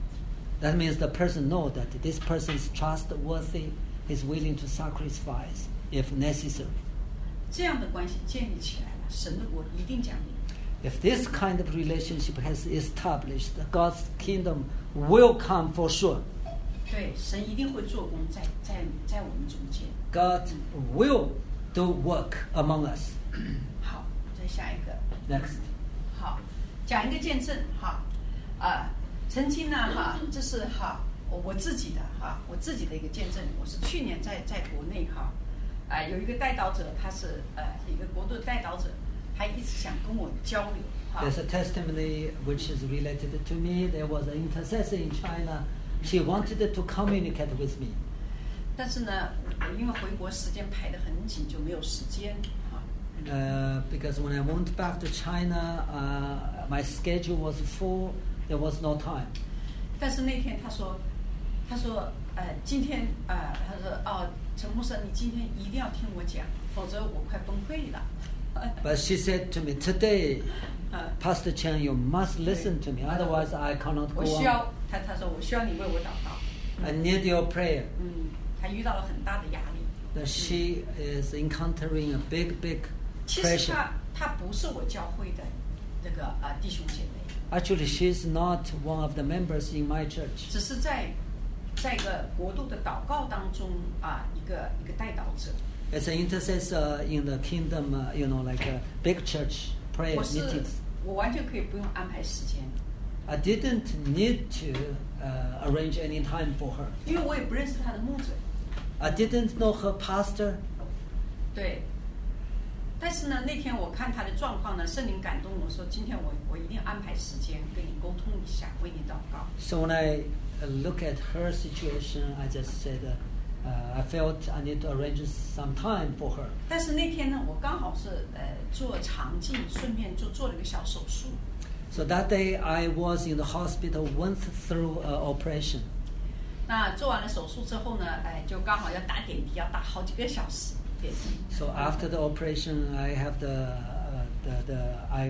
That means the person knows that this person is trustworthy, is willing to sacrifice if necessary. 这样的关系建立起来了，神的国一定降临。 If this kind of relationship has established, God's kingdom will come for sure. 对，神一定会做工在在在我们中间。 God will do work among us. 好，再下一个。 Next. 好，讲一个见证哈，啊，曾经呢哈，这是哈我我自己的哈，我自己的一个见证。我是去年在在国内哈，啊、呃，有一个代祷者，他是呃一个国度的代祷者，他一直想跟我交流哈。 There's a testimony which is related to me. There was an intercessor in China. She wanted to communicate with me. 但是呢，我因为回国时间排得很紧，就没有时间啊。 Uh, because when I went back to China, uh, my schedule was full. There was no time. 但是那天他说，他说，呃，今天呃，他说，哦，陈牧师，你今天一定要听我讲，否则我快崩溃了。 But she said to me, today, Pastor Chen, you must listen to me. Otherwise, I cannot 我 go 需要 on. 他他说我需要你为我祷告。 I need your prayer. 嗯，他遇到了很大的压力。 That she is encountering a big, big 其实 pressure. 他他不是我教会的这个啊、呃、弟兄姐妹， Actually, she's not one of the members in my church. 只是在在一个国度的祷告当中啊、一个一个代祷者。 As an intercessor in the kingdom, uh, you know, like a big church prayer 我是 meetings. 我完全可以不用安排时间， I didn't need to uh, arrange any time for her. 因为我也不认识他的牧者。 I didn't know her pastor. 对，但是呢，那天我看他的状况呢，圣灵感动我说，今天我我一定安排时间跟你沟通一下，为你祷告。 So when I uh, look at her situation, I just said, uh, uh, I felt I need to arrange some time for her. 但是那天呢，我刚好是呃做肠镜，顺便就做了一个小手术。 So that day I was in the hospital, went through uh, operation. 那做完了手术之后呢，哎，就刚好要打点滴，要打好几个小时点滴。 So after the operation, I have the uh, the, the I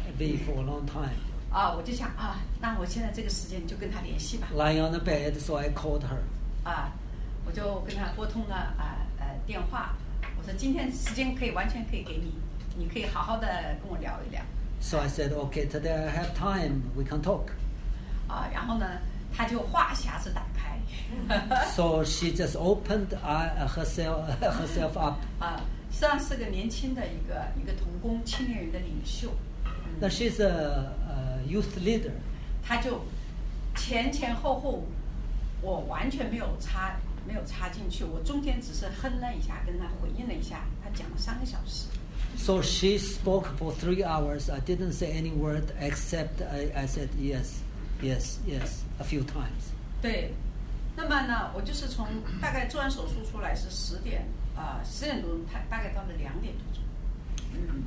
V for a long time. 啊，我就想啊，那我现在这个时间你就跟他联系吧。 Lying on the bed, so I called her. 啊，我就跟他拨通了啊呃电话，我说今天时间可以完全可以给你，你可以好好的跟我聊一聊。 So I said, okay, today I have time, we can talk. 啊，然后呢，他就话匣子打开。 So she just opened uh, herself herself up. 啊，实际上是个年轻的一个一个童工青年人的领袖。 Now she's a, a youth leader. 他就前前后后，我完全没有插没有插进去，我中间只是哼了一下，跟他回应了一下，他讲了三个小时。 So she spoke for three hours. I didn't say any word except I, I said yes, yes, yes a few times. 对，那么呢，我就是从大概做完手术出来是十点啊十、点多钟，他大概到了两点多钟。嗯。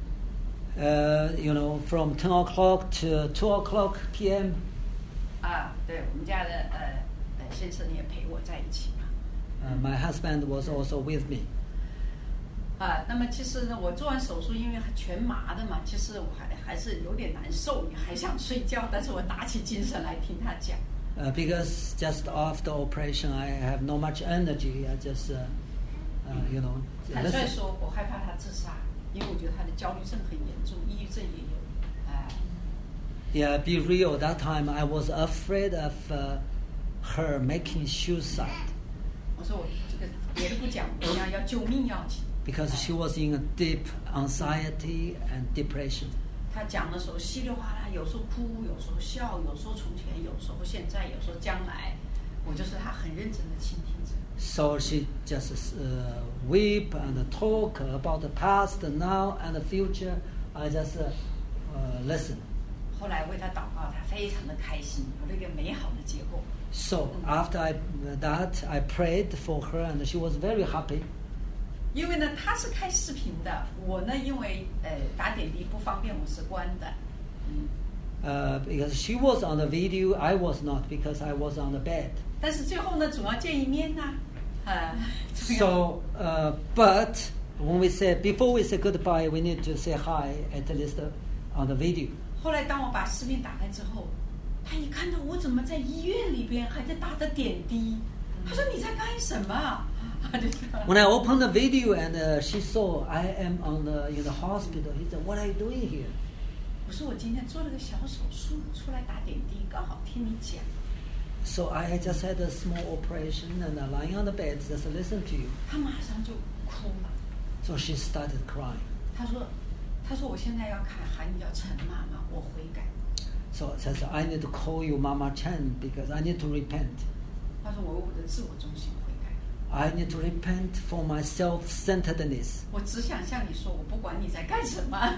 Uh, you know, from ten o'clock to two o'clock p m. 啊，对我们家的呃呃先生也陪我在一起嘛。 Uh, my husband was also with me. 啊，那么其实呢，我做完手术，因为全麻的嘛，其实我还还是有点难受，也还想睡觉，但是我打起精神来听他讲。 Uh, because just after operation, I have no much energy. I just, uh, uh, you know, 坦率 listen. 说，我害怕他自杀，因为我觉得他的焦虑症很严重，抑郁症也有。哎、 Yeah, be real. That time I was afraid of uh, her making suicide 我说我这个别的不讲，我要要救命要紧。 because she was in a deep anxiety and depression. 他讲的时候稀里哗啦，有时候哭，有时候笑，有时候从前，有时候现在，有时候将来，我就是他很认真的倾听者。 So she just uh, weep and talk about the past, now, and the future. I just uh, uh, listen. 后来为他祷告，他非常的开心，有了一个美好的结果。 So after I, that, I prayed for her, and she was very happy. 因为呢，他是开视频的，我呢，因为呃打点滴不方便，我是关的。嗯。 Uh, because she was on the video, I was not because I was on the bed. 但是最后呢，总要见一面呐、 呃， So, uh, but when we say before we say goodbye, we need to say hi at least on the video. 后来当我把视频打开之后，他一看到我怎么在医院里边还在打着点滴，他说你在干什么？他就 When I opened the video and uh, she saw I am on the in the hospital, he said, "What are you doing here?" 我说我今天做了个小手术，出来打点滴，刚好听你讲。 So I just had a small operation and uh, lying on the bed, just listen to you. 他马上就哭了。 So she started crying. 他说：“他说我现在要喊喊你叫陈妈妈，我悔改。 So it says, I need to call you Mama Chen because I need to repent. 他说我为我的自我中心悔改， I need to repent for my self-centeredness. 我只想向你说，我不管你在干什么。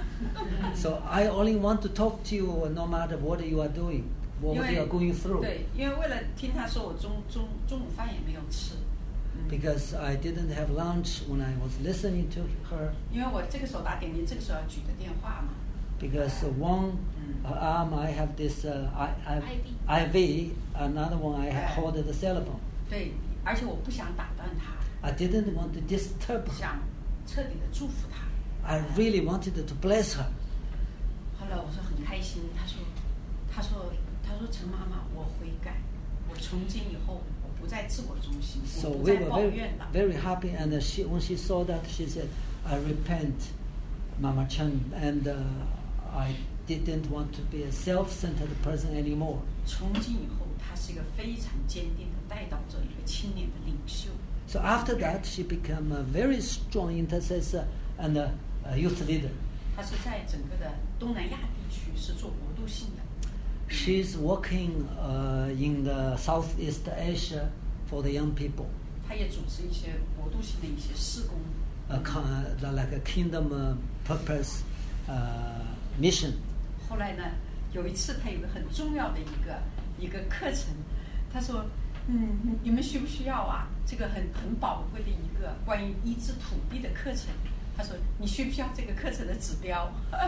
So I only want to talk to you no matter what you are doing, what 因 you 为 are going through. 对，因为为了听他说我中中中午饭也没有吃， Because I didn't have lunch when I was listening to her. 因为我这个手打点滴，这个手要举着电话嘛。 Because one uh, arm I have this uh, I, I, I V, another one I have hold the cell phone. 对，而且我不想打断他， I didn't want to disturb her. 想彻底的祝福他。 I really wanted to bless her. 后来我说很开心，他说，他说，他说陈妈妈，我悔改，我从今以后我不再自我中心， So 我不 we 再 were 抱 very, 怨了。 very happy, and uh, she, when she saw that, she said, "I repent, Mama Chen, and uh, I didn't want to be a self-centered person anymore." 从今以后，他是一个非常坚定的带导者，一个青年的领袖。 So after that, she became a very strong intercessor and a, a youth leader. 他是在整个的东南亚地区是做国度性的， She's working uh, in the Southeast Asia for the young people, 他也组织一些国度性的一些事工。 a, kind- like a kingdom uh, purpose uh, mission. 后来呢，有一次他有个很重要的一个一个课程，他说：“嗯，你你们需不需要啊？这个很很宝贵的一个关于医治土地的课程。”他说：“你需不需要这个课程的指标？”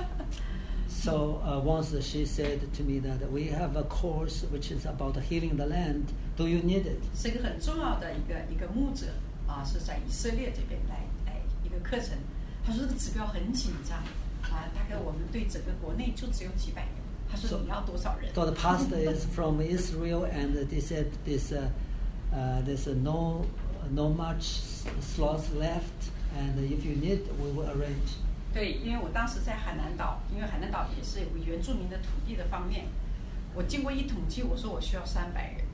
So uh, once she said to me that we have a course which is about healing the land. Do you need it? 是一个很重要的一个一个牧者啊，是在以色列这边来来一个课程。他说这个指标很紧张啊，大概我们对整个国内就只有几百人。他说 So- 你要多少人？ So the pastor is from Israel, and they said this, uh, uh, there's uh, no no much slots left, and if you need, we will arrange. 对，因为我当时在海南岛，因为海南岛也是有个原住民的土地的方面，我经过一统计，我说我需要三百人，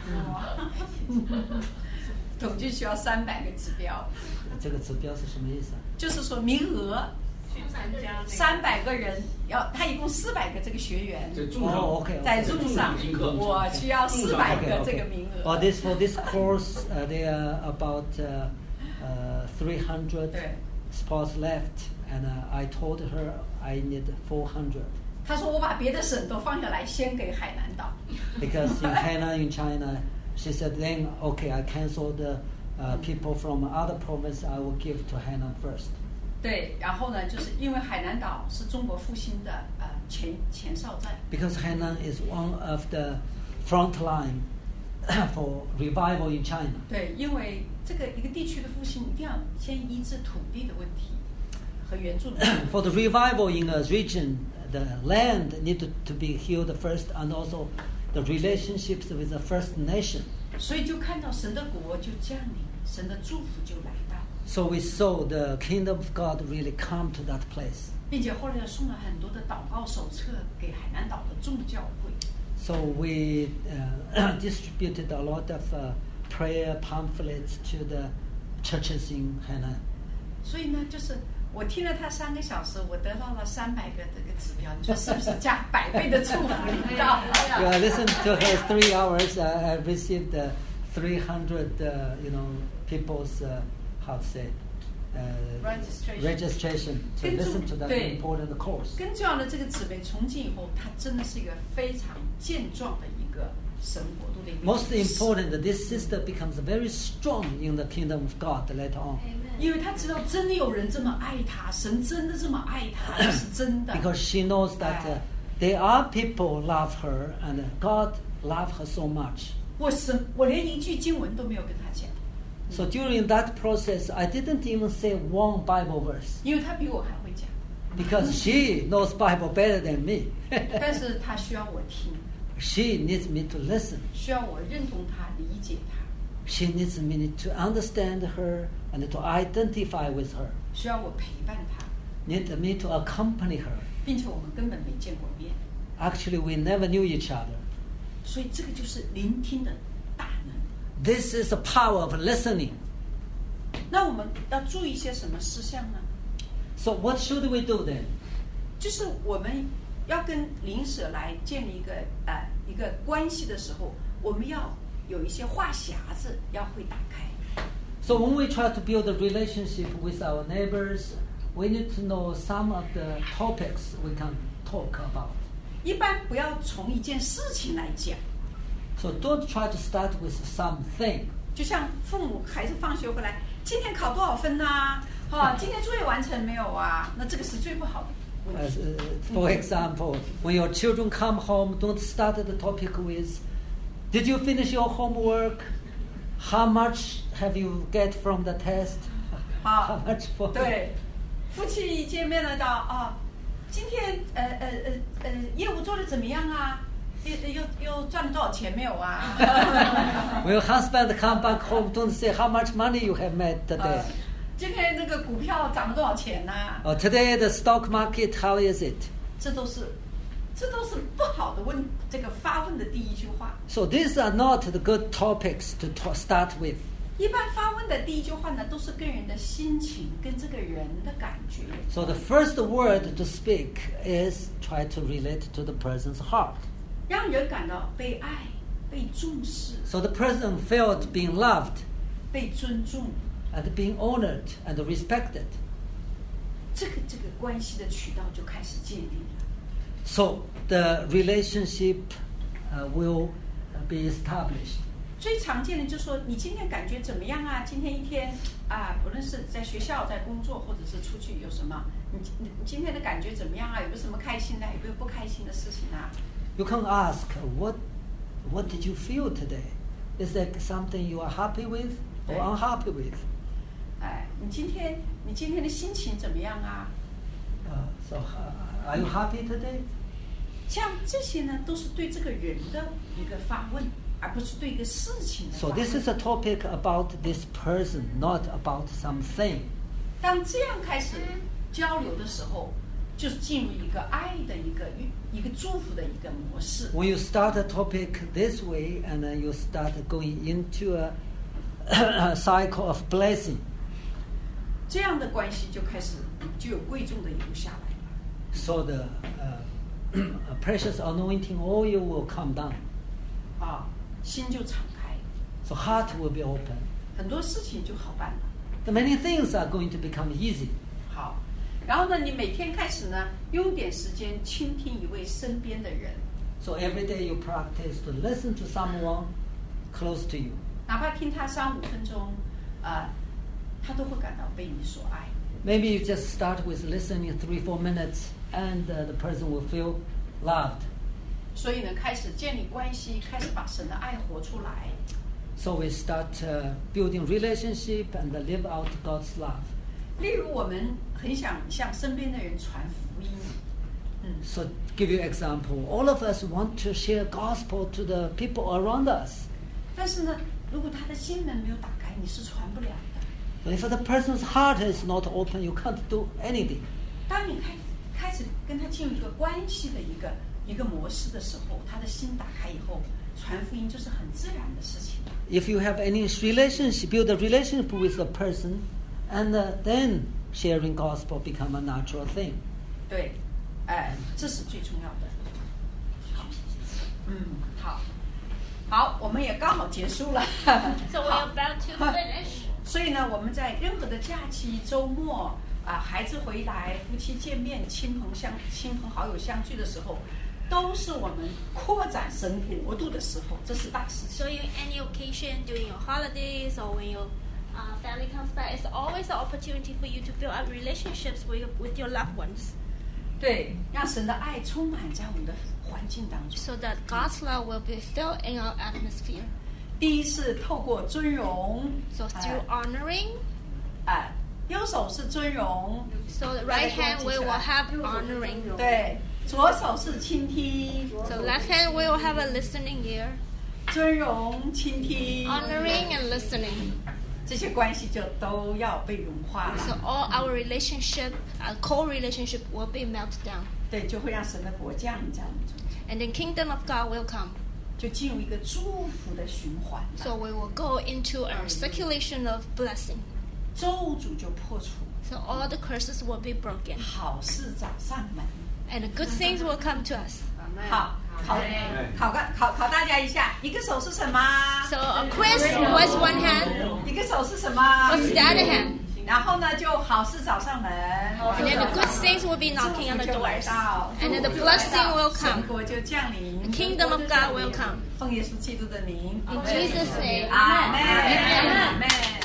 统计需要三百个指标， 这个指标是什么意思啊？ 就是说名额三百个人，要他一共四百个这个学员， 在路上， 哦，OK， 在路上，我需要四百个这个名额。 Oh, this for this course, uh, there are about uh, uh, three hundred 对， spots left, and uh, I told her I need four hundred 他说我把别的省都放下来，先给海南岛。 because in Hainan, in China, she said then okay, I cancel the uh, people from other province. I will give to Hainan first. 对，然后呢，就是因为海南岛是中国复兴的呃前前哨站。 Because Hainan is one of the front line for revival in China. 对，因为这个一个地区的复兴，一定要先医治土地的问题和原住民。 For the revival in a region, the land need to, to be healed first, and also the relationships with the First Nation. 所以就看到神的国就降临，神的祝福就来到， So we saw the kingdom of God really come to that place. 并且后来送了很多的祷告手册给海南岛的众教会。 So we uh, distributed a lot of uh, prayer pamphlets to the churches in Hainan. 所以呢，就是我听了他三个小时，我得到了三百个这个指标，你说是不是加百倍的祝福领到？ Yeah, I listened to her three hours. Uh, I received uh, three hundred, uh, you know, people's uh, how to say uh, Registration. registration to 跟住- listen to that 对。 important course. 更重要的这个姊妹从今以后，她真的是一个非常健壮的一个神国度的一个。 Most important, this sister becomes very strong in the kingdom of God later on. 因为她知道真的有人这么爱她，神真的这么爱她，这是真的。 Because she knows that uh, there are people love her, and God love her so much. 我神，我连一句经文都没有跟她讲， So during that process, I didn't even say one Bible verse 因为他比我还会讲， because she knows Bible better than me. 但是他需要我听， She needs me to listen. 需要我认同他，理解他， She needs me to understand her and to identify with her. 需要我陪伴他， Need me to accompany her. 并且我们根本没见过面， Actually, we never knew each other. 所以这个就是聆听的大能。 This is the power of listening. 那我们要注意些什么事项呢？ So what should we do then? 就是我们要跟邻舍来建立一个呃一个关系的时候，我们要有一些话匣子要会打开。 So when we try to build a relationship with our neighbors, we need to know some of the topics we can talk about. 一般不要从一件事情来讲， So don't try to start with something. 就像父母孩子放学回来，今天考多少分呐、啊？啊，今天作业完成没有啊？那这个是最不好的问 As, 题。 uh, for example, when your children come home, don't start the topic with, did you finish your homework? How much have you get from the test? 好 How much for? 对，夫妻一见面了，到啊，今天呃呃呃呃业务做的怎么样啊？又又又赚了多少钱没有啊？ When your husband come back home, don't say how much money you have made 呃 today. 今天那个股票涨了多少钱呐、啊？ Or today the stock market, how is it? 这都是这都是不好的问这个发问的第一句话。 So these are not the good topics to ta- start with. 一般发问的第一句话呢，都是跟人的心情、跟这个人的感觉。 So the first word to speak is try to relate to the person's heart. 让人感到被爱、被重视、 So the person felt being loved 被尊重， and being honored and respected. 这个这个关系的渠道就开始建立了。 So the relationship uh, will be established. 最常见的就是说，你今天感觉怎么样啊？今天一天啊，不论是在学校、在工作，或者是出去有什么，你你你今天的感觉怎么样啊？有没有什么开心的？有没有不开心的事情啊？ You can ask, what, what did you feel today? Is there something you are happy with or Yeah. unhappy with? 哎，你今天你今天的心情怎么样啊？ Uh, so uh, are you happy today? 像这些呢，都是对这个人的一个发问，而不是对一个事情的发 So 问。 this is a topic about this person, not about something. 当这样开始交流的时候，就是进入一个爱的一个一个祝福的一个模式。 When you start a topic this way and then you start going into a, a cycle of blessing. 这样的关系就开始就有贵重的流下来了。 So the uh, precious anointing oil will come down. 啊，心就敞开， So heart will be open. 很多事情就好办了。 The many things are going to become easy. 好，然后呢，你每天开始呢，用点时间倾听一位身边的人， So every day you practice to listen to someone close to you. 哪怕听他三五分钟，啊、他都会感到被你所爱。 Maybe you just start with listening three, four minutes and uh, the person will feel loved. 所以呢，开始建立关系，开始把神的爱活出来。 So we start uh, building relationship and live out God's love. 例如，我们很想向身边的人传福音，嗯， So give you example. All of us want to share gospel to the people around us. 但是呢，如果他的心门没有打开，你是传不了的。 So if the person's heart is not open, you can't do anything. 当你开开始跟他进入一个关系的一个一个模式的时候，他的心打开以后，传福音就是很自然的事情。 If you have any relationship, build a relationship with the person, and uh, then sharing gospel become a natural thing. 对，哎，这是最重要的。好，嗯，好，好，我们也刚好结束了。 So we're 好 about to finish. 所以呢，我们在任何的假期、周末啊，孩子回来、夫妻见面、亲朋相亲朋好友相聚的时候，都是我们扩展神国度的时候，这是大事情。 So in any occasion, during your holidays or when your uh, family comes back, it's always an opportunity for you to build up relationships with with your loved ones, 对，让神的爱充满在我们的环境当中。 so that God's love will be filled in our atmosphere. 第一是透过尊荣 So through honoring. 啊，右手是尊荣 So the right hand we will have honoring. 对，左手是倾听 So left hand we will have a listening ear. 尊荣倾听 Honoring and listening. 这些关系就都要被融化 So 了， all our relationship, our co-relationship will be melted down. 对，就会让神的国降临在我们中间， And the kingdom of God will come. 就进入一个祝福的循环了， So we will go into a circulation of blessing. 咒诅就破除， So all the curses will be broken. 好事找上门。 And the good things will come to us. 好，考考个考考大家一下，一个手是什么？ So a quiz was one hand. 一个手是什么？ What's the other hand? 然后呢，就好事找上门， And then the good things will be knocking on the 祝福就来 doors. 到， And then the 祝福就来到 blessing will 神 come. 国就降临 The，kingdom of God will come. 奉耶稣基督的名， In Jesus' name. 阿门，阿门。